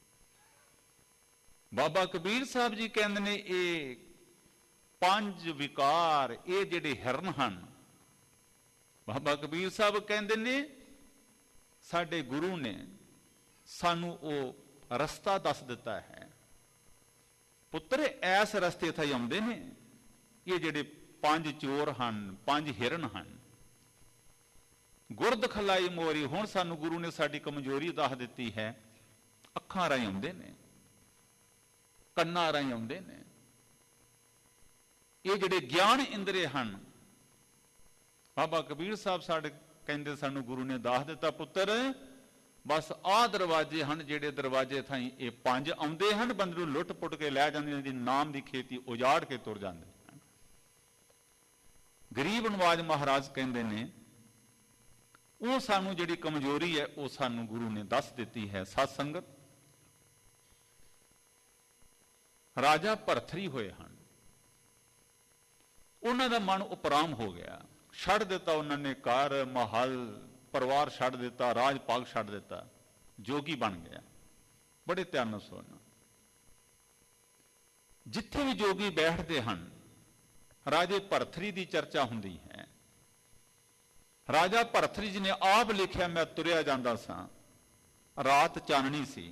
ਬਾਬਾ ਕਬੀਰ ਸਾਹਿਬ ਜੀ ਕਹਿੰਦੇ ਨੇ ਇਹ 5 ਵਿਕਾਰ, ਇਹ ਜਿਹੜੇ ਹਿਰਨ ਹਨ, ਬਾਬਾ ਕਬੀਰ ਸਾਹਿਬ ਕਹਿੰਦੇ ਨੇ ਸਾਡੇ ਗੁਰੂ ਨੇ ਸਾਨੂੰ ਉਹ ਰਸਤਾ ਦੱਸ ਦਿੱਤਾ ਹੈ। ਪੁੱਤਰ ਐਸ ਰਸਤੇ ਤੇ ਆਉਂਦੇ ਨੇ ਇਹ ਜਿਹੜੇ 5 ਚੋਰ ਹਨ, 5 ਹਿਰਨ ਹਨ, ਗੁਰ ਦਿਖਲਾਈ ਮੋਰੀ। ਹੁਣ ਸਾਨੂੰ ਗੁਰੂ ਨੇ ਸਾਡੀ ਕਮਜ਼ੋਰੀ ਦੱਸ ਦਿੱਤੀ ਹੈ। ਅੱਖਾਂ ਰਾਹੀਂ ਆਉਂਦੇ ਨੇ, ਕੰਨਾਂ ਰਾਹੀਂ ਆਉਂਦੇ ਨੇ। ਇਹ ਜਿਹੜੇ ਗਿਆਨ ਇੰਦਰੇ ਹਨ, ਬਾਬਾ ਕਬੀਰ ਸਾਹਿਬ ਸਾਡੇ ਕਹਿੰਦੇ ਸਾਨੂੰ ਗੁਰੂ ਨੇ ਦੱਸ ਦਿੱਤਾ, ਪੁੱਤਰ ਬਸ ਆਹ ਦਰਵਾਜ਼ੇ ਹਨ, ਜਿਹੜੇ ਦਰਵਾਜ਼ੇ ਥਾਈ ਇਹ 5 ਆਉਂਦੇ ਹਨ, ਬੰਦੇ ਨੂੰ ਲੁੱਟ ਪੁੱਟ ਕੇ ਲੈ ਜਾਂਦੇ ਨੇ, ਨਾਮ ਦੀ ਖੇਤੀ ਉਜਾੜ ਕੇ ਤੁਰ ਜਾਂਦੇ ਹਨ। ਗਰੀਬ ਨਵਾਜ ਮਹਾਰਾਜ ਕਹਿੰਦੇ ਨੇ ਉਹ ਸਾਨੂੰ ਜਿਹੜੀ ਕਮਜ਼ੋਰੀ ਹੈ ਉਹ ਸਾਨੂੰ ਗੁਰੂ ਨੇ ਦੱਸ ਦਿੱਤੀ ਹੈ। ਸਤ ਸੰਗਤ, ਰਾਜਾ ਭਰਥਰੀ ਹੋਏ ਹਨ, ਉਹਨਾਂ ਦਾ ਮਨ ਉਪਰਾਮ ਹੋ ਗਿਆ, ਛੱਡ ਦਿੱਤਾ ਉਹਨਾਂ ਨੇ ਘਰ ਮਹਲ ਪਰਿਵਾਰ ਛੱਡ ਦਿੱਤਾ, ਰਾਜ ਭਾਗ ਛੱਡ ਦਿੱਤਾ, ਜੋਗੀ ਬਣ ਗਿਆ। ਬੜੇ ਧਿਆਨ ਨਾਲ ਸੁਣਨਾ, ਜਿੱਥੇ ਵੀ ਜੋਗੀ ਬੈਠਦੇ ਹਨ ਰਾਜੇ ਭਰਥਰੀ ਦੀ ਚਰਚਾ ਹੁੰਦੀ ਹੈ। ਰਾਜਾ ਭਰਥਰੀ ਜੀ ਨੇ ਆਪ ਲਿਖਿਆ, ਮੈਂ ਤੁਰਿਆ ਜਾਂਦਾ ਸਾਂ, ਰਾਤ ਚਾਨਣੀ ਸੀ,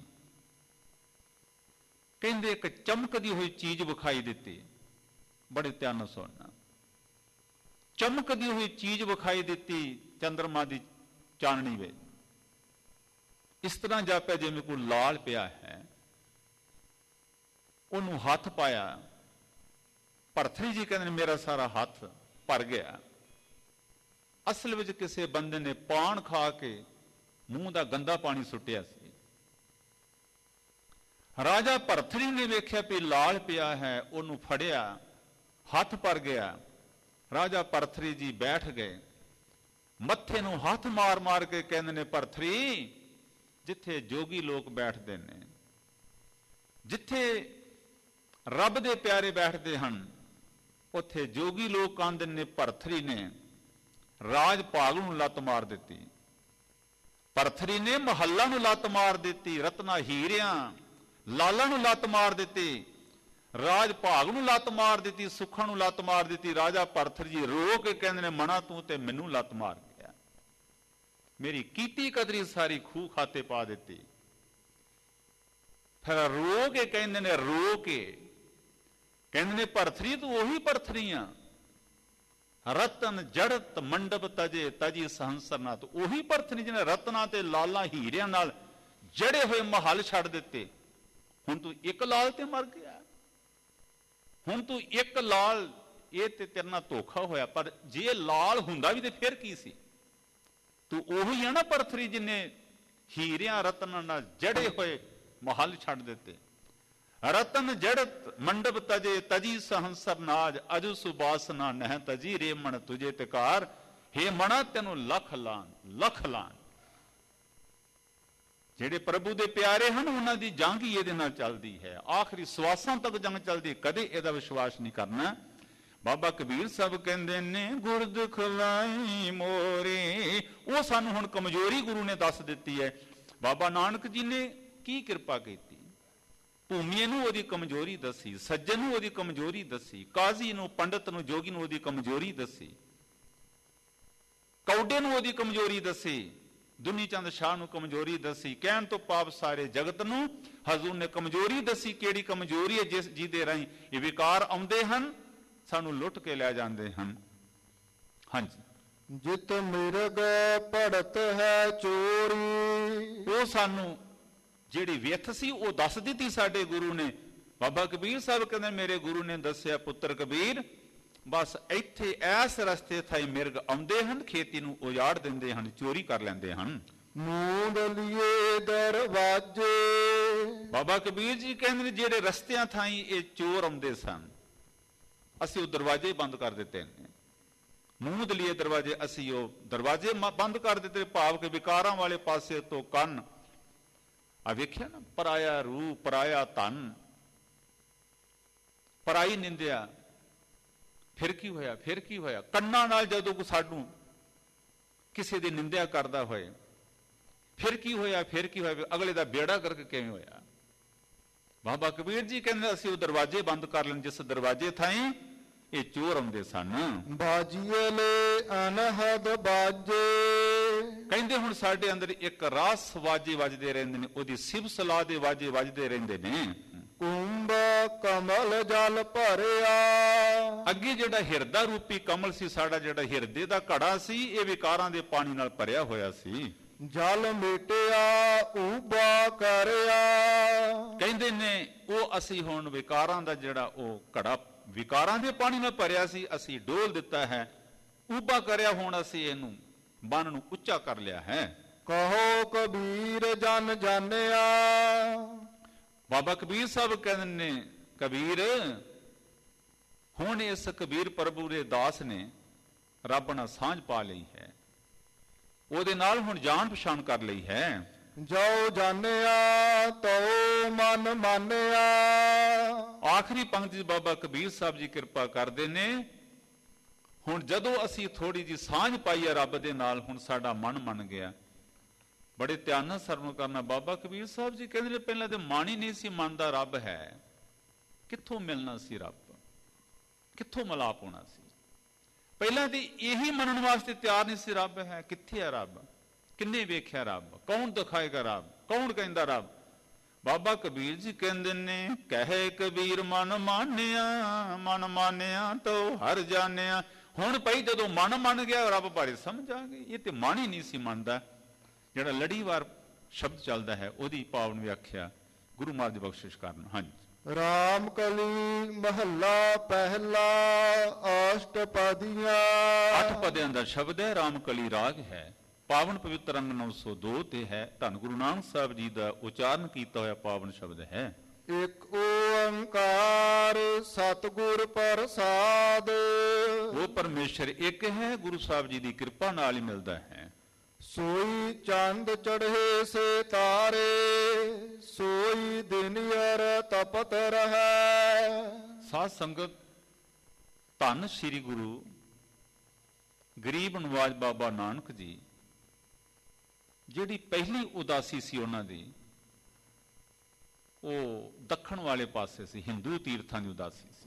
ਕਹਿੰਦੇ ਇੱਕ ਚਮਕਦੀ ਹੋਈ ਚੀਜ਼ ਵਿਖਾਈ ਦਿੱਤੀ। ਬੜੇ ਧਿਆਨ ਨਾਲ ਸੁਣਨਾ, ਚਮਕਦੀ ਹੋਈ ਚੀਜ਼ ਵਿਖਾਈ ਦਿੱਤੀ ਚੰਦਰਮਾ ਦੀ ਚਾਨਣੀ ਵਿੱਚ। ਇਸ ਤਰ੍ਹਾਂ ਜਾਪਿਆ ਜਿਵੇਂ ਕੋਈ ਲਾਲ ਪਿਆ ਹੈ। ਉਹਨੂੰ ਹੱਥ ਪਾਇਆ। ਭਰਥਰੀ ਜੀ ਕਹਿੰਦੇ ਨੇ ਮੇਰਾ ਸਾਰਾ ਹੱਥ ਭਰ ਗਿਆ। ਅਸਲ ਵਿੱਚ ਕਿਸੇ ਬੰਦੇ ਨੇ ਪਾਨ ਖਾ ਕੇ ਮੂੰਹ ਦਾ ਗੰਦਾ ਪਾਣੀ ਸੁੱਟਿਆ ਸੀ। ਰਾਜਾ ਭਰਥਰੀ ਨੇ ਵੇਖਿਆ ਵੀ ਲਾਲ ਪਿਆ ਹੈ, ਉਹਨੂੰ ਫੜਿਆ, ਹੱਥ ਭਰ ਗਿਆ। ਰਾਜਾ ਭਰਥਰੀ ਜੀ ਬੈਠ ਗਏ, ਮੱਥੇ ਨੂੰ ਹੱਥ ਮਾਰ ਮਾਰ ਕੇ ਕਹਿੰਦੇ ਨੇ, ਭਰਥਰੀ ਜਿੱਥੇ ਜੋਗੀ ਲੋਕ ਬੈਠਦੇ ਨੇ, ਜਿੱਥੇ ਰੱਬ ਦੇ ਪਿਆਰੇ ਬੈਠਦੇ ਹਨ, ਉੱਥੇ ਜੋਗੀ ਲੋਕ ਆਂਦੇ ਨੇ। ਭਰਥਰੀ ਨੇ ਰਾਜ ਭਾਗ ਨੂੰ ਲੱਤ ਮਾਰ ਦਿੱਤੀ, ਭਰਥਰੀ ਨੇ ਮਹੱਲਾ ਨੂੰ ਲੱਤ ਮਾਰ ਦਿੱਤੀ, ਰਤਨਾ ਹੀਰਿਆਂ ਲਾਲਾਂ ਨੂੰ ਲੱਤ ਮਾਰ ਦਿੱਤੀ, ਰਾਜ ਭਾਗ ਨੂੰ ਲੱਤ ਮਾਰ ਦਿੱਤੀ, ਸੁੱਖਾਂ ਨੂੰ ਲੱਤ ਮਾਰ ਦਿੱਤੀ। ਰਾਜਾ ਭਰਥਰੀ ਜੀ ਰੋ ਕੇ ਕਹਿੰਦੇ ਨੇ, ਮਣਾ ਤੂੰ ਤੇ ਮੈਨੂੰ ਲੱਤ ਮਾਰ ਗਿਆ, ਮੇਰੀ ਕੀਤੀ ਕਦਰੀ ਸਾਰੀ ਖੂਹ ਖਾਤੇ ਪਾ ਦਿੱਤੀ। ਫਿਰ ਰੋ ਕੇ ਕਹਿੰਦੇ ਨੇ, ਰੋ ਕੇ ਕਹਿੰਦੇ ਨੇ, ਭਰਥਰੀ ਤੂੰ ਉਹੀ ਭਰਥਰੀ ਆ, ਰਤਨ ਜੜਤ ਮੰਡਪ ਤਜੇ ਤਜੀ ਸਹੰਸਰਨਾਥ। ਉਹੀ ਭਰਥਰੀ ਜਿਹਨੇ ਰਤਨਾਂ ਤੇ ਲਾਲਾਂ ਹੀਰਿਆਂ ਨਾਲ ਜੜੇ ਹੋਏ ਮਹਲ ਛੱਡ ਦਿੱਤੇ। ਹੁਣ ਤੂੰ ਇੱਕ ਲਾਲ ਤੇ ਮਰ ਗਿਆ, ਹੁਣ ਤੂੰ ਇੱਕ ਲਾਲ, ਇਹ ਤੇ ਤੇਰੇ ਨਾਲ ਧੋਖਾ ਹੋਇਆ। ਪਰ ਜੇ ਲਾਲ ਹੁੰਦਾ ਵੀ ਤੇ ਫਿਰ ਕੀ ਸੀ? ਤੂੰ ਉਹੀ ਆ ਨਾ ਭਰਥਰੀ ਜਿਹਨੇ ਹੀਰਿਆਂ ਰਤਨਾਂ ਨਾਲ ਜੜੇ ਹੋਏ ਮਹਲ ਛੱਡ ਦਿੱਤੇ। ਰਤਨ ਜੜਤ ਮੰਡਪ ਤਜੇ ਤਜੀ ਸਹੰਸਰ ਨਾਜ, ਅਜੂ ਸੁਬਾਸਨਾ ਨਹਿ ਤਜੀ ਰੇ ਮਣ ਤੁਝੇ ਤਿਕਾਰ। ਹੇ ਮਣਾ ਤੈਨੂੰ ਲੱਖ ਲਾਨ, ਲੱਖ ਲਾਨ। ਜਿਹੜੇ ਪ੍ਰਭੂ ਦੇ ਪਿਆਰੇ ਹਨ ਉਹਨਾਂ ਦੀ ਜੰਗ ਹੀ ਇਹਦੇ ਨਾਲ ਚੱਲਦੀ ਹੈ, ਆਖਰੀ ਸਵਾਸਾਂ ਤੱਕ ਜੰਗ ਚੱਲਦੀ, ਕਦੇ ਇਹਦਾ ਵਿਸ਼ਵਾਸ ਨਹੀਂ ਕਰਨਾ। ਬਾਬਾ ਕਬੀਰ ਸਾਹਿਬ ਕਹਿੰਦੇ ਨੇ, ਗੁਰ ਦਿਖਲਾਈ ਮੋਰੀ। ਉਹ ਸਾਨੂੰ ਹੁਣ ਕਮਜ਼ੋਰੀ ਗੁਰੂ ਨੇ ਦੱਸ ਦਿੱਤੀ ਹੈ। ਬਾਬਾ ਨਾਨਕ ਜੀ ਨੇ ਕੀ ਕਿਰਪਾ ਕੀਤੀ, ਭੂਮੀਏ ਨੂੰ ਉਹਦੀ ਕਮਜ਼ੋਰੀ ਦੱਸੀ, ਸੱਜਣ ਨੂੰ ਉਹਦੀ ਕਮਜ਼ੋਰੀ ਦੱਸੀ, ਕਾਜ਼ੀ ਨੂੰ, ਪੰਡਤ ਨੂੰ, ਜੋਗੀ ਨੂੰ ਉਹਦੀ ਕਮਜ਼ੋਰੀ ਦੱਸੀ, ਕੌਡੇ ਨੂੰ ਉਹਦੀ ਕਮਜ਼ੋਰੀ ਦੱਸੀ, ਦੁਨੀ ਚੰਦ ਸ਼ਾਹ ਨੂੰ ਕਮਜ਼ੋਰੀ ਦੱਸੀ। ਕਹਿਣ ਤੋਂ ਪਾਪ ਸਾਰੇ ਜਗਤ ਨੂੰ ਹਜ਼ੂਰ ਨੇ ਕਮਜ਼ੋਰੀ ਦੱਸੀ। ਕਿਹੜੀ ਕਮਜ਼ੋਰੀ ਹੈ? ਜਿਸ ਜਿਹਦੇ ਰਾਹੀਂ ਇਹ ਵਿਕਾਰ ਆਉਂਦੇ ਹਨ, ਸਾਨੂੰ ਲੁੱਟ ਕੇ ਲੈ ਜਾਂਦੇ ਹਨ। ਹਾਂਜੀ, ਜਿਤ ਮਿਰਗ ਪੜਤ ਹੈ ਚੋਰੀ। ਉਹ ਸਾਨੂੰ ਜਿਹੜੀ ਵਿੱਥ ਸੀ ਉਹ ਦੱਸ ਦਿੱਤੀ ਸਾਡੇ ਗੁਰੂ ਨੇ। ਬਾਬਾ ਕਬੀਰ ਸਾਹਿਬ ਕਹਿੰਦੇ, ਮੇਰੇ ਗੁਰੂ ਨੇ ਦੱਸਿਆ, ਪੁੱਤਰ ਕਬੀਰ ਬਸ ਇੱਥੇ ਐਸ ਰਸਤੇ ਥਾਈ ਮਿਰਗ ਆਉਂਦੇ ਹਨ, ਖੇਤੀ ਨੂੰ ਉਜਾੜ ਦਿੰਦੇ ਹਨ, ਚੋਰੀ ਕਰ ਲੈਂਦੇ ਹਨ। ਮੂੰਦ ਲਿਏ ਦਰਵਾਜੇ। ਬਾਬਾ ਕਬੀਰ ਜੀ ਕਹਿੰਦੇ ਨੇ, ਜਿਹੜੇ ਰਸਤਿਆਂ ਥਾਈ ਇਹ ਚੋਰ ਆਉਂਦੇ ਸਨ, ਅਸੀਂ ਉਹ ਦਰਵਾਜ਼ੇ ਬੰਦ ਕਰ ਦਿੱਤੇ ਨੇ। ਮੂੰਦ ਲਿਏ ਦਰਵਾਜ਼ੇ, ਅਸੀਂ ਉਹ ਦਰਵਾਜ਼ੇ ਬੰਦ ਕਰ ਦਿੱਤੇ, ਭਾਵ ਕਿ ਵਿਕਾਰਾਂ ਵਾਲੇ ਪਾਸੇ ਤੋਂ ਕੰਨ। ਆ ਵੇਖਿਆ ਨਾ, ਪਰਾਇਆ ਰੂਪ, ਪਰਾਇਆ ਧਨ, ਪਰਾਈ ਨਿੰਦਿਆ। ਫਿਰ ਕੀ ਹੋਇਆ? ਫਿਰ ਕੀ ਹੋਇਆ? ਕੰਨਾਂ ਨਾਲ ਜਦੋਂ ਕੋਈ ਸਾਨੂੰ ਕਿਸੇ ਦੀ ਨਿੰਦਿਆ ਕਰਦਾ ਹੋਏ, ਫਿਰ ਕੀ ਹੋਇਆ? ਫਿਰ ਕੀ ਹੋਇਆ? ਅਗਲੇ ਦਾ ਬੇੜਾ ਗਰਕ ਕਿਵੇਂ ਹੋਇਆ? ਬਾਬਾ ਕਬੀਰ ਜੀ ਕਹਿੰਦੇ, ਅਸੀਂ ਉਹ ਦਰਵਾਜ਼ੇ ਬੰਦ ਕਰ ਲੈਣ ਜਿਸ ਦਰਵਾਜ਼ੇ ਥਾਈ ਇਹ ਚੋਰ ਆਉਂਦੇ ਸਨ। ਬਾਜੀਏ ਲੈ ਅਨਹਦ ਬਾਜੇ। ਕਹਿੰਦੇ ਹੁਣ ਸਾਡੇ ਅੰਦਰ ਇੱਕ ਰਾਸ ਵਾਜੇ ਵੱਜਦੇ ਰਹਿੰਦੇ ਨੇ, ਉਹਦੀ ਸਿਬ ਸਲਾਹ ਦੇ ਵਾਜੇ ਵੱਜਦੇ ਰਹਿੰਦੇ ਨੇ। ਕੁੰਭ ਕਮਲ ਜਲ ਭਰਿਆ। ਅੱਗੇ ਜਿਹੜਾ ਹਿਰਦਾ ਰੂਪੀ ਕਮਲ ਸੀ, ਸਾਡਾ ਜਿਹੜਾ ਹਿਰਦੇ ਦਾ ਘੜਾ ਸੀ, ਇਹ ਵਿਕਾਰਾਂ ਦੇ ਪਾਣੀ ਨਾਲ ਭਰਿਆ ਹੋਇਆ ਸੀ। ਜਲ ਮੇਟਿਆ ਉਬਾ ਕਰਿਆ। ਕਹਿੰਦੇ ਨੇ ਉਹ ਅਸੀਂ ਹੁਣ ਵਿਕਾਰਾਂ ਦਾ ਜਿਹੜਾ ਉਹ ਘੜਾ ਵਿਕਾਰਾਂ ਦੇ ਪਾਣੀ ਨਾਲ ਭਰਿਆ ਸੀ, ਅਸੀਂ ਡੋਲ ਦਿੱਤਾ ਹੈ, ਉਬਾ ਕਰਿਆ। ਹੁਣ ਅਸੀਂ ਇਹਨੂੰ ਬੰਨ ਨੂੰ ਉੱਚਾ ਕਰ ਲਿਆ ਹੈ। ਕਹੋ ਕਬੀਰ ਜਨ ਜਾਣਿਆ। ਬਾਬਾ ਕਬੀਰ ਸਾਹਿਬ ਕਹਿੰਦੇ ਨੇ, ਕਬੀਰ ਹੁਣ ਇਸ ਕਬੀਰ ਪ੍ਰਭੂ ਦੇ ਦਾਸ ਨੇ ਰੱਬ ਨਾਲ ਸਾਂਝ ਪਾ ਲਈ ਹੈ, ਉਹਦੇ ਨਾਲ ਹੁਣ ਜਾਣ ਪਛਾਣ ਕਰ ਲਈ ਹੈ। ਜੋ ਜਾਣਿਆ ਤੋ ਮਨ ਮਾਨਿਆ। ਆਖਰੀ ਪੰਕਤੀ ਬਾਬਾ ਕਬੀਰ ਸਾਹਿਬ ਜੀ ਕਿਰਪਾ ਕਰਦੇ ਨੇ, ਹੁਣ ਜਦੋਂ ਅਸੀਂ ਥੋੜੀ ਜਿਹੀ ਸਾਂਝ ਪਾਈ ਹੈ ਰੱਬ ਦੇ ਨਾਲ, ਹੁਣ ਸਾਡਾ ਮਨ ਮੰਨ ਗਿਆ। ਬੜੇ ਧਿਆਨ ਨਾਲ ਸਰਵਣ ਕਰਨਾ। ਬਾਬਾ ਕਬੀਰ ਸਾਹਿਬ ਜੀ ਕਹਿੰਦੇ ਨੇ ਪਹਿਲਾਂ ਤੇ ਮਨ ਹੀ ਨਹੀਂ ਸੀ ਮੰਨਦਾ ਰੱਬ ਹੈ, ਕਿੱਥੋਂ ਮਿਲਣਾ ਸੀ ਰੱਬ, ਕਿੱਥੋਂ ਮਿਲਾਪ ਹੋਣਾ ਸੀ। ਪਹਿਲਾਂ ਤੇ ਇਹੀ ਮੰਨਣ ਵਾਸਤੇ ਤਿਆਰ ਨਹੀਂ ਸੀ ਰੱਬ ਹੈ। ਕਿੱਥੇ ਹੈ ਰੱਬ, ਕਿੰਨੇ ਵੇਖਿਆ ਰੱਬ, ਕੌਣ ਦਿਖਾਏਗਾ ਰੱਬ, ਕੌਣ ਕਹਿੰਦਾ ਰੱਬ। ਬਾਬਾ ਕਬੀਰ ਜੀ ਕਹਿੰਦੇ ਨੇ, ਕਹੇ ਕਬੀਰ ਮਨ ਮਾਨਿਆ ਤੋ ਹਰ ਜਾਣਿਆ। ਹੁਣ ਭਾਈ ਜਦੋਂ ਮਨ ਮੰਨ ਗਿਆ ਰੱਬ ਬਾਰੇ ਸਮਝ ਆ ਗਈ। ਇਹ ਤੇ ਮਨ ਹੀ ਨਹੀਂ ਸੀ ਮੰਨਦਾ। ਜਿਹੜਾ ਲੜੀਵਾਰ ਸ਼ਬਦ ਚੱਲਦਾ ਹੈ ਉਹਦੀ ਪਾਵਨ ਵਿਆਖਿਆ ਗੁਰੂ ਮਹਾਰਾਜ ਬਖਸ਼ਿਸ਼ ਕਰਨ। ਹਾਂਜੀ। ਰਾਮ ਕਲੀ ਮਹੱਲਾ ਪਹਿਲਾ ਅਸ਼ਟਪਦੀਆਂ। 8 ਪਦਿਆਂ ਦਾ ਸ਼ਬਦ ਹੈ, ਰਾਮ ਕਲੀ ਰਾਗ ਹੈ, ਪਾਵਨ ਪਵਿੱਤਰ ਅੰਗ 902 ਤੇ ਹੈ। ਧੰਨ ਗੁਰੂ ਨਾਨਕ ਸਾਹਿਬ ਜੀ ਦਾ ਉਚਾਰਨ ਕੀਤਾ ਹੋਇਆ ਪਾਵਨ ਸ਼ਬਦ ਹੈ। ਇੱਕ ਓੰਕਾਰ ਸਤਿਗੁਰ ਪ੍ਰਸਾਦ। ਉਹ ਪਰਮੇਸ਼ਰ ਇੱਕ ਹੈ, ਗੁਰੂ ਸਾਹਿਬ ਜੀ ਦੀ ਕਿਰਪਾ ਨਾਲ ਹੀ ਮਿਲਦਾ ਹੈ। ਸੋਈ ਚੰਦ ਚੜ੍ਹੇ ਸੇ ਤਾਰੇ, ਸੋਈ ਦਿਨ ਅਰ ਤਪਤ ਰਹੈ। ਸਾਧ ਸੰਗਤ, ਧੰਨ ਸ੍ਰੀ ਗੁਰੂ ਗਰੀਬ ਨਵਾਜ ਬਾਬਾ ਨਾਨਕ ਜੀ, ਜਿਹੜੀ ਪਹਿਲੀ ਉਦਾਸੀ ਸੀ ਉਹਨਾਂ ਦੀ, ਉਹ ਦੱਖਣ ਵਾਲੇ ਪਾਸੇ ਸੀ, ਹਿੰਦੂ ਤੀਰਥਾਂ ਦੀ ਉਦਾਸੀ ਸੀ।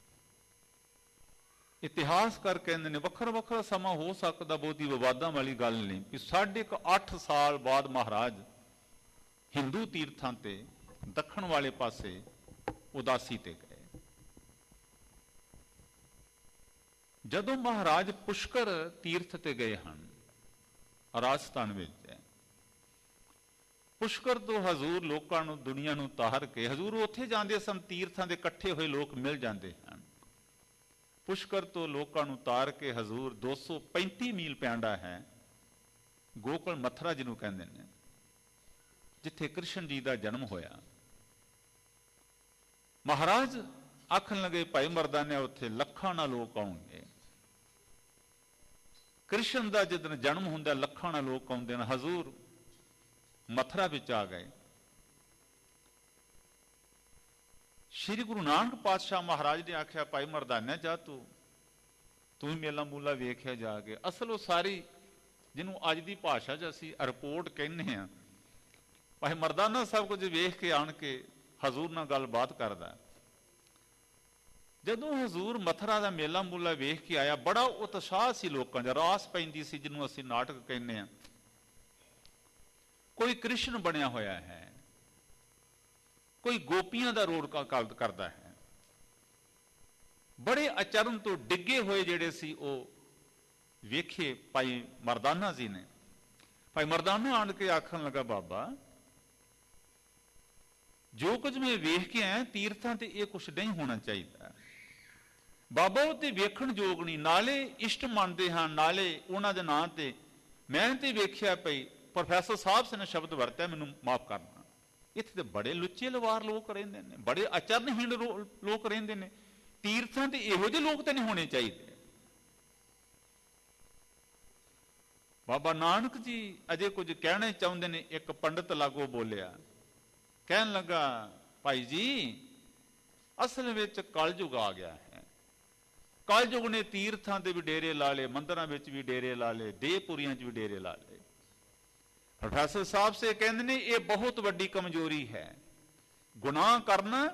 ਇਤਿਹਾਸਕਾਰ ਕਹਿੰਦੇ ਨੇ ਵੱਖਰਾ ਵੱਖਰਾ ਸਮਾਂ ਹੋ ਸਕਦਾ, ਬਹੁਤੀ ਵਿਵਾਦਾਂ ਵਾਲੀ ਗੱਲ ਨਹੀਂ, ਕਿ 8.5 ਸਾਲ ਬਾਅਦ ਮਹਾਰਾਜ ਹਿੰਦੂ ਤੀਰਥਾਂ ਤੇ ਦੱਖਣ ਵਾਲੇ ਪਾਸੇ ਉਦਾਸੀ ਤੇ ਗਏ। ਜਦੋਂ ਮਹਾਰਾਜ ਪੁਸ਼ਕਰ ਤੀਰਥ ਤੇ ਗਏ ਹਨ, ਰਾਜਸਥਾਨ ਵਿੱਚ ਹੈ, ਪੁਸ਼ਕਰ ਤੋਂ ਹਜ਼ੂਰ ਲੋਕਾਂ ਨੂੰ, ਦੁਨੀਆ ਨੂੰ ਤਾਰ ਕੇ ਹਜ਼ੂਰ ਉੱਥੇ ਜਾਂਦੇ ਸਨ, ਤੀਰਥਾਂ ਦੇ ਇਕੱਠੇ ਹੋਏ ਲੋਕ ਮਿਲ ਜਾਂਦੇ ਹਨ। ਪੁਸ਼ਕਰ ਤੋਂ ਲੋਕਾਂ ਨੂੰ ਤਾਰ ਕੇ ਹਜ਼ੂਰ 235 ਮੀਲ ਪੈਂਡਾ ਹੈ, ਗੋਕੁਲ ਮਥੁਰਾ ਜਿਹਨੂੰ ਕਹਿੰਦੇ ਨੇ, ਜਿੱਥੇ ਕ੍ਰਿਸ਼ਨ ਜੀ ਦਾ ਜਨਮ ਹੋਇਆ। ਮਹਾਰਾਜ ਆਖਣ ਲੱਗੇ, ਭਾਈ ਮਰਦਾਨੇ ਉੱਥੇ ਲੱਖਾਂ ਨਾਲ ਲੋਕ ਆਉਣਗੇ। ਕ੍ਰਿਸ਼ਨ ਦਾ ਜਦੋਂ ਜਨਮ ਹੁੰਦਾ ਲੱਖਾਂ ਨਾਲ ਲੋਕ ਆਉਂਦੇ ਨੇ। ਹਜ਼ੂਰ ਮਥੁਰਾ ਵਿੱਚ ਆ ਗਏ। ਸ਼੍ਰੀ ਗੁਰੂ ਨਾਨਕ ਪਾਤਸ਼ਾਹ ਮਹਾਰਾਜ ਨੇ ਆਖਿਆ, ਭਾਈ ਮਰਦਾਨਾ ਜਾ ਤੂੰ ਹੀ ਮੇਲਾ ਮੂਲਾ ਵੇਖਿਆ ਜਾ ਕੇ। ਅਸਲ ਉਹ ਸਾਰੀ ਜਿਹਨੂੰ ਅੱਜ ਦੀ ਭਾਸ਼ਾ 'ਚ ਅਸੀਂ ਰਿਪੋਰਟ ਕਹਿੰਦੇ ਹਾਂ, ਭਾਈ ਮਰਦਾਨਾ ਸਭ ਕੁਝ ਵੇਖ ਕੇ ਆਣ ਕੇ ਹਜ਼ੂਰ ਨਾਲ ਗੱਲਬਾਤ ਕਰਦਾ। ਜਦੋਂ ਹਜ਼ੂਰ ਮਥੁਰਾ ਦਾ ਮੇਲਾ ਮੂਲਾ ਵੇਖ ਕੇ ਆਇਆ, ਬੜਾ ਉਤਸ਼ਾਹ ਸੀ ਲੋਕਾਂ 'ਚ, ਰਾਸ ਪੈਂਦੀ ਸੀ, ਜਿਹਨੂੰ ਅਸੀਂ ਨਾਟਕ ਕਹਿੰਦੇ ਹਾਂ। ਕੋਈ ਕ੍ਰਿਸ਼ਨ ਬਣਿਆ ਹੋਇਆ ਹੈ, ਕੋਈ ਗੋਪੀਆਂ ਦਾ ਰੋਲ ਕਰਦਾ ਹੈ। ਬੜੇ ਅਚਰਨ ਤੋਂ ਡਿੱਗੇ ਹੋਏ ਜਿਹੜੇ ਸੀ ਉਹ ਵੇਖੇ ਭਾਈ ਮਰਦਾਨਾ ਜੀ ਨੇ। ਭਾਈ ਮਰਦਾਨਾ ਆਣ ਕੇ ਆਖਣ ਲੱਗਾ, ਬਾਬਾ ਜੋ ਕੁਝ ਮੈਂ ਵੇਖ ਕੇ ਆਇਆ ਤੀਰਥਾਂ ਤੇ ਇਹ ਕੁਝ ਨਹੀਂ ਹੋਣਾ ਚਾਹੀਦਾ। ਬਾਬਾ ਉਹ ਤੇ ਵੇਖਣ ਯੋਗ ਨਹੀਂ, ਨਾਲੇ ਇਸ਼ਟ ਮੰਨਦੇ ਹਾਂ, ਨਾਲੇ ਉਹਨਾਂ ਦੇ ਨਾਂ ਤੇ ਮੈਂ ਤੇ ਵੇਖਿਆ ਪਈ। ਪ੍ਰੋਫੈਸਰ ਸਾਹਿਬ ਨੇ ਸ਼ਬਦ ਵਰਤਿਆ, ਮੈਨੂੰ ਮਾਫ ਕਰਨਾ, ਇੱਥੇ ਤੇ ਬੜੇ ਲੁੱਚੇ ਲਵਾਰ ਲੋਕ ਰਹਿੰਦੇ ਨੇ, ਬੜੇ ਅਚਰਨਹੀਣ ਲੋਕ ਰਹਿੰਦੇ ਨੇ, ਤੀਰਥਾਂ ਤੇ ਇਹੋ ਜਿਹੇ ਲੋਕ ਤਾਂ ਨਹੀਂ ਹੋਣੇ ਚਾਹੀਦੇ। ਬਾਬਾ ਨਾਨਕ ਜੀ ਅਜੇ ਕੁਝ ਕਹਿਣਾ ਚਾਹੁੰਦੇ ਨੇ, ਇੱਕ ਪੰਡਤ ਲਾਗੋ ਬੋਲਿਆ, ਕਹਿਣ ਲੱਗਾ, ਭਾਈ ਜੀ ਅਸਲ ਵਿੱਚ ਕਲਯੁਗ ਆ ਗਿਆ ਹੈ। ਕਲਯੁਗ ਨੇ ਤੀਰਥਾਂ ਦੇ ਵੀ ਡੇਰੇ ਲਾ ਲਏ, ਮੰਦਰਾਂ ਵਿੱਚ ਵੀ ਡੇਰੇ ਲਾ ਲਏ, ਦੇਹਪੁਰੀਆਂ 'ਚ ਵੀ ਡੇਰੇ ਲਾ ਲਏ। ਪ੍ਰੋਫੈਸਰ ਸਾਹਿਬ ਸੇ ਕਹਿੰਦੇ ਨੇ, ਇਹ ਬਹੁਤ ਵੱਡੀ ਕਮਜ਼ੋਰੀ ਹੈ। ਗੁਨਾਹ ਕਰਨਾ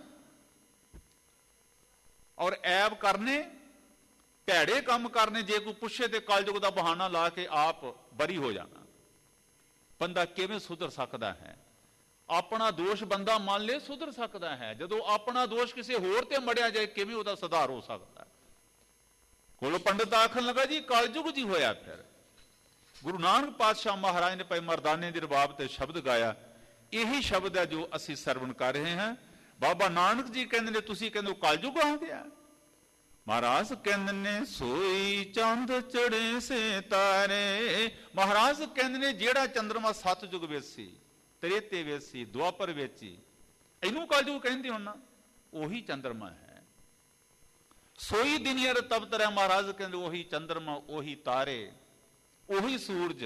ਔਰ ਐਬ ਕਰਨੇ, ਭੈੜੇ ਕੰਮ ਕਰਨੇ, ਜੇ ਕੋਈ ਪੁੱਛੇ ਤੇ ਕਲਯੁਗ ਦਾ ਬਹਾਨਾ ਲਾ ਕੇ ਆਪ ਬਰੀ ਹੋ ਜਾਣਾ। ਬੰਦਾ ਕਿਵੇਂ ਸੁਧਰ ਸਕਦਾ ਹੈ? ਆਪਣਾ ਦੋਸ਼ ਬੰਦਾ ਮੰਨ ਲੇ ਸੁਧਰ ਸਕਦਾ ਹੈ। ਜਦੋਂ ਆਪਣਾ ਦੋਸ਼ ਕਿਸੇ ਹੋਰ ਤੇ ਮੜਿਆ ਜਾਏ, ਕਿਵੇਂ ਉਹਦਾ ਸੁਧਾਰ ਹੋ ਸਕਦਾ? ਕੋਲੋਂ ਪੰਡਤ ਆਖਣ ਲੱਗਾ ਜੀ ਕਲਯੁਗ ਜੀ ਹੋਇਆ। ਫਿਰ ਗੁਰੂ ਨਾਨਕ ਪਾਤਸ਼ਾਹ ਮਹਾਰਾਜ ਨੇ ਭਾਈ ਮਰਦਾਨੇ ਦੀ ਰਬਾਬ ਤੇ ਸ਼ਬਦ ਗਾਇਆ। ਇਹੀ ਸ਼ਬਦ ਹੈ ਜੋ ਅਸੀਂ ਸਰਵਣ ਕਰ ਰਹੇ ਹਾਂ। ਬਾਬਾ ਨਾਨਕ ਜੀ ਕਹਿੰਦੇ ਨੇ ਤੁਸੀਂ ਕਹਿੰਦੇ ਹੋ ਕਲਯੁਗ ਆ ਗਿਆ। ਮਹਾਰਾਜ ਕਹਿੰਦੇ ਨੇ ਸੋਈ ਚੰਦ ਚੜੇ ਸੇ ਤਾਰੇ। ਮਹਾਰਾਜ ਕਹਿੰਦੇ ਨੇ ਜਿਹੜਾ ਚੰਦਰਮਾ ਸਤਯੁਗ ਵਿੱਚ ਸੀ, ਤ੍ਰੇਤੇ ਵਿੱਚ ਸੀ, ਦੁਆਪਰ ਵਿੱਚ ਸੀ, ਇਹਨੂੰ ਕਲਯੁਗ ਕਹਿੰਦੇ ਹੁਣ ਨਾ, ਉਹੀ ਚੰਦਰਮਾ ਹੈ। ਸੋਈ ਦਿਨਿਆਰ ਤਪਤ ਰਹਿ। ਮਹਾਰਾਜ ਕਹਿੰਦੇ ਉਹੀ ਚੰਦਰਮਾ, ਉਹੀ ਤਾਰੇ, ਉਹੀ ਸੂਰਜ।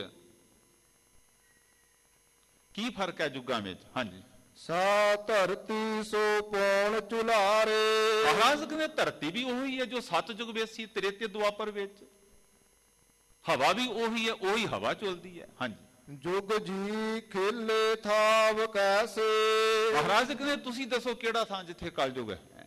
ਕੀ ਫਰਕ ਹੈ ਯੁੱਗਾਂ ਵਿੱਚ? ਹਾਂਜੀ। ਸਾ ਧਰਤੀ ਸੋ ਪੌਣ ਚੁਲਾਰੇ। ਮਹਾਰਾਜ ਕਹਿੰਦੇ ਧਰਤੀ ਵੀ ਉਹੀ ਹੈ ਜੋ ਸਤਯੁਗ ਵਿੱਚ ਸੀ, ਤ੍ਰੇਤੇ ਦੁਆਪਰ ਵਿੱਚ। ਹਵਾ ਵੀ ਉਹੀ ਹੈ, ਉਹੀ ਹਵਾ ਚਲਦੀ ਹੈ। ਹਾਂਜੀ। ਜੁਗ ਜੀ ਖੇਲੇ ਥਾਵ ਕੈਸੇ। ਮਹਾਰਾਜ ਕਹਿੰਦੇ ਤੁਸੀਂ ਦੱਸੋ ਕਿਹੜਾ ਥਾਂ ਜਿੱਥੇ ਕਲਯੁਗ ਹੈ?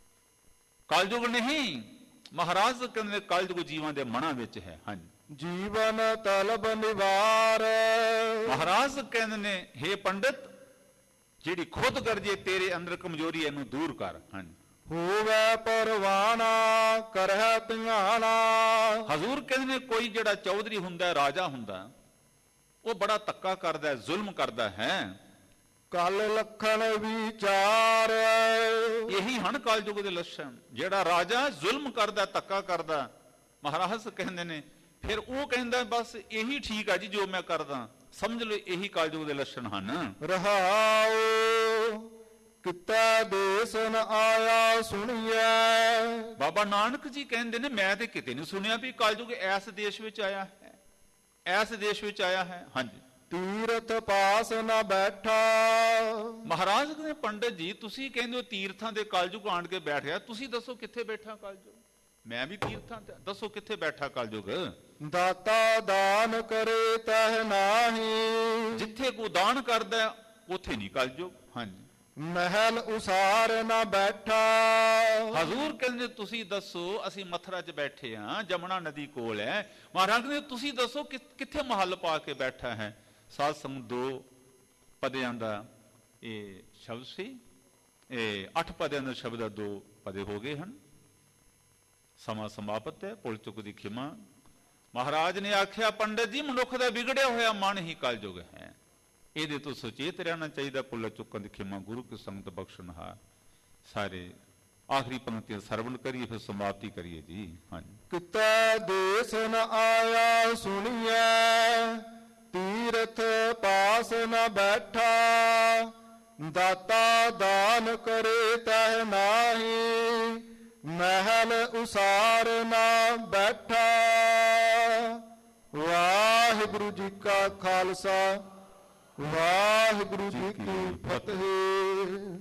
ਕਲਯੁਗ ਨਹੀਂ, ਮਹਾਰਾਜ ਕਹਿੰਦੇ ਕਲਯੁਗ ਜੀਵਾਂ ਦੇ ਮਨਾਂ ਵਿੱਚ ਹੈ। ਹਾਂਜੀ। ਜੀਵਨ ਤਲਬ ਨਿਵਾਰ। ਮਹਾਰਾਜ ਕਹਿੰਦੇ ਨੇ ਹੇ ਪੰਡਿਤ, ਜਿਹੜੀ ਖੁਦ ਗਰਜੇ ਤੇਰੇ ਅੰਦਰ ਕਮਜ਼ੋਰੀ ਇਹਨੂੰ ਦੂਰ ਕਰ। ਹਾਂਜੀ। ਹੋਵੇ ਪਰਵਾਨਾ ਕਰਹਿ ਧਿਆਨਾ। ਹਜ਼ੂਰ ਕਹਿੰਦੇ ਨੇ ਕੋਈ ਜਿਹੜਾ ਚੌਧਰੀ ਹੁੰਦਾ, ਰਾਜਾ ਹੁੰਦਾ, ਉਹ ਬੜਾ ਧੱਕਾ ਕਰਦਾ, ਜ਼ੁਲਮ ਕਰਦਾ ਹੈ। ਕਲ ਲਖਣ ਵਿਚਾਰ। ਇਹੀ ਹਨ ਕਲਯੁਗ ਦੇ ਲੱਛਣ। ਜਿਹੜਾ ਰਾਜਾ ਜ਼ੁਲਮ ਕਰਦਾ, ਧੱਕਾ ਕਰਦਾ, ਮਹਾਰਾਜ ਕਹਿੰਦੇ ਨੇ ਫਿਰ ਉਹ ਕਹਿੰਦਾ ਬਸ ਇਹੀ ਠੀਕ ਆ ਜੀ ਜੋ ਮੈਂ ਕਰਦਾ। ਸਮਝ ਲਓ ਇਹੀ ਕਲਯੁਗ ਦੇ ਲੱਛਣ ਹਨ। ਰਹਾਉ ਕਿਤਾ ਦੇਸ ਨ ਆਇਆ ਸੁਣੀਐ। ਬਾਬਾ ਨਾਨਕ ਜੀ ਕਹਿੰਦੇ ਨੇ ਮੈਂ ਤੇ ਕਿਤੇ ਨਹੀਂ ਸੁਣਿਆ ਵੀ ਕਲਯੁਗ ਐਸ ਦੇਸ਼ ਵਿੱਚ ਆਇਆ ਹੈ, ਐਸ ਦੇਸ਼ ਵਿੱਚ ਆਇਆ ਹੈ। ਹਾਂਜੀ। ਤੀਰਥ ਪਾਸ ਨ ਬੈਠਾ। ਮਹਾਰਾਜ ਕਹਿੰਦੇ ਪੰਡਤ ਜੀ ਤੁਸੀਂ ਕਹਿੰਦੇ ਹੋ ਤੀਰਥਾਂ ਦੇ ਕਲਯੁਗ ਆਣ ਕੇ ਬੈਠ ਗਿਆ, ਤੁਸੀਂ ਦੱਸੋ ਕਿੱਥੇ ਬੈਠਾ ਕਲਯੁਗ? ਮੈਂ ਵੀ ਤੀਰਥਾਂ ਤੇ, ਦੱਸੋ ਕਿੱਥੇ ਬੈਠਾ ਕਲਯੁਗ? ਦਾਤਾ ਦਾਨ ਕਰੇ ਤਹ ਨਾਹੀ। ਜਿੱਥੇ ਕੋ ਦਾਨ ਕਰਦਾ ਉੱਥੇ ਨਹੀਂ ਕਲਯੁਗ। ਹਾਂਜੀ। ਮਹਿਲ ਉਸਾਰ ਨਾ ਬੈਠਾ। ਹਜ਼ੂਰ ਕਹਿੰਦੇ ਤੁਸੀਂ ਦੱਸੋ ਅਸੀਂ ਮਥੁਰਾ 'ਚ ਬੈਠੇ ਹਾਂ, ਜਮਨਾ ਨਦੀ ਕੋਲ ਹੈ। ਮਹਾਰਾਜ ਕਹਿੰਦੇ ਤੁਸੀਂ ਦੱਸੋ ਕਿੱਥੇ ਮਹੱਲ ਪਾ ਕੇ ਬੈਠਾ ਹੈ? ਸਾਧ ਸੰਗਤ 2 ਪਦਿਆਂ ਦਾ ਇਹ ਸ਼ਬਦ ਸੀ। ਇਹ 8 ਪਦਿਆਂ ਦਾ ਸ਼ਬਦ 2 ਪਦੇ ਹੋ ਗਏ ਹਨ। ਸਮਾਂ ਸਮਾਪਤ ਹੈ। ਭੁੱਲ ਚੁੱਕ ਦੀ ਖਿਮਾ। ਮਹਾਰਾਜ ਨੇ ਆਖਿਆ ਪੰਡਤ ਜੀ ਮਨੁੱਖ ਦਾ ਵਿਗੜਿਆ ਹੋਇਆ ਮਨ ਹੀ ਕਲਯੁਗ ਹੈ। ਇਹਦੇ ਤੋਂ ਸੁਚੇਤ ਰਹਿਣਾ ਚਾਹੀਦਾ। ਭੁੱਲ ਚੁੱਕਣ ਦੀ ਖਿਮਾ ਗੁਰੂ ਕੀ ਸੰਗਤ ਬਖਸ਼ਣਹਾਰ। ਸਾਰੇ ਆਖਰੀ ਪੰਕਤੀਆਂ ਸਰਵਣ ਕਰੀਏ ਫਿਰ ਸਮਾਪਤੀ ਕਰੀਏ ਜੀ। ਹਾਂਜੀ। ਕਿਤੇ ਦੇਸ ਨ ਆਇਆ ਸੁਣੀਐ, ਤੀਰਥ ਪਾਸ ਨ ਬੈਠਾ। ਦਾਤਾ ਦਾਨ ਕਰੇ ਤਹ ਨਾਹੀ, ਮਹਿਲ ਉਸਾਰ ਨਾ ਬੈਠਾ। ਵਾਹਿਗੁਰੂ ਜੀ ਕਾ ਖਾਲਸਾ, ਵਾਹਿਗੁਰੂ ਜੀ ਕੀ ਫਤਿਹ।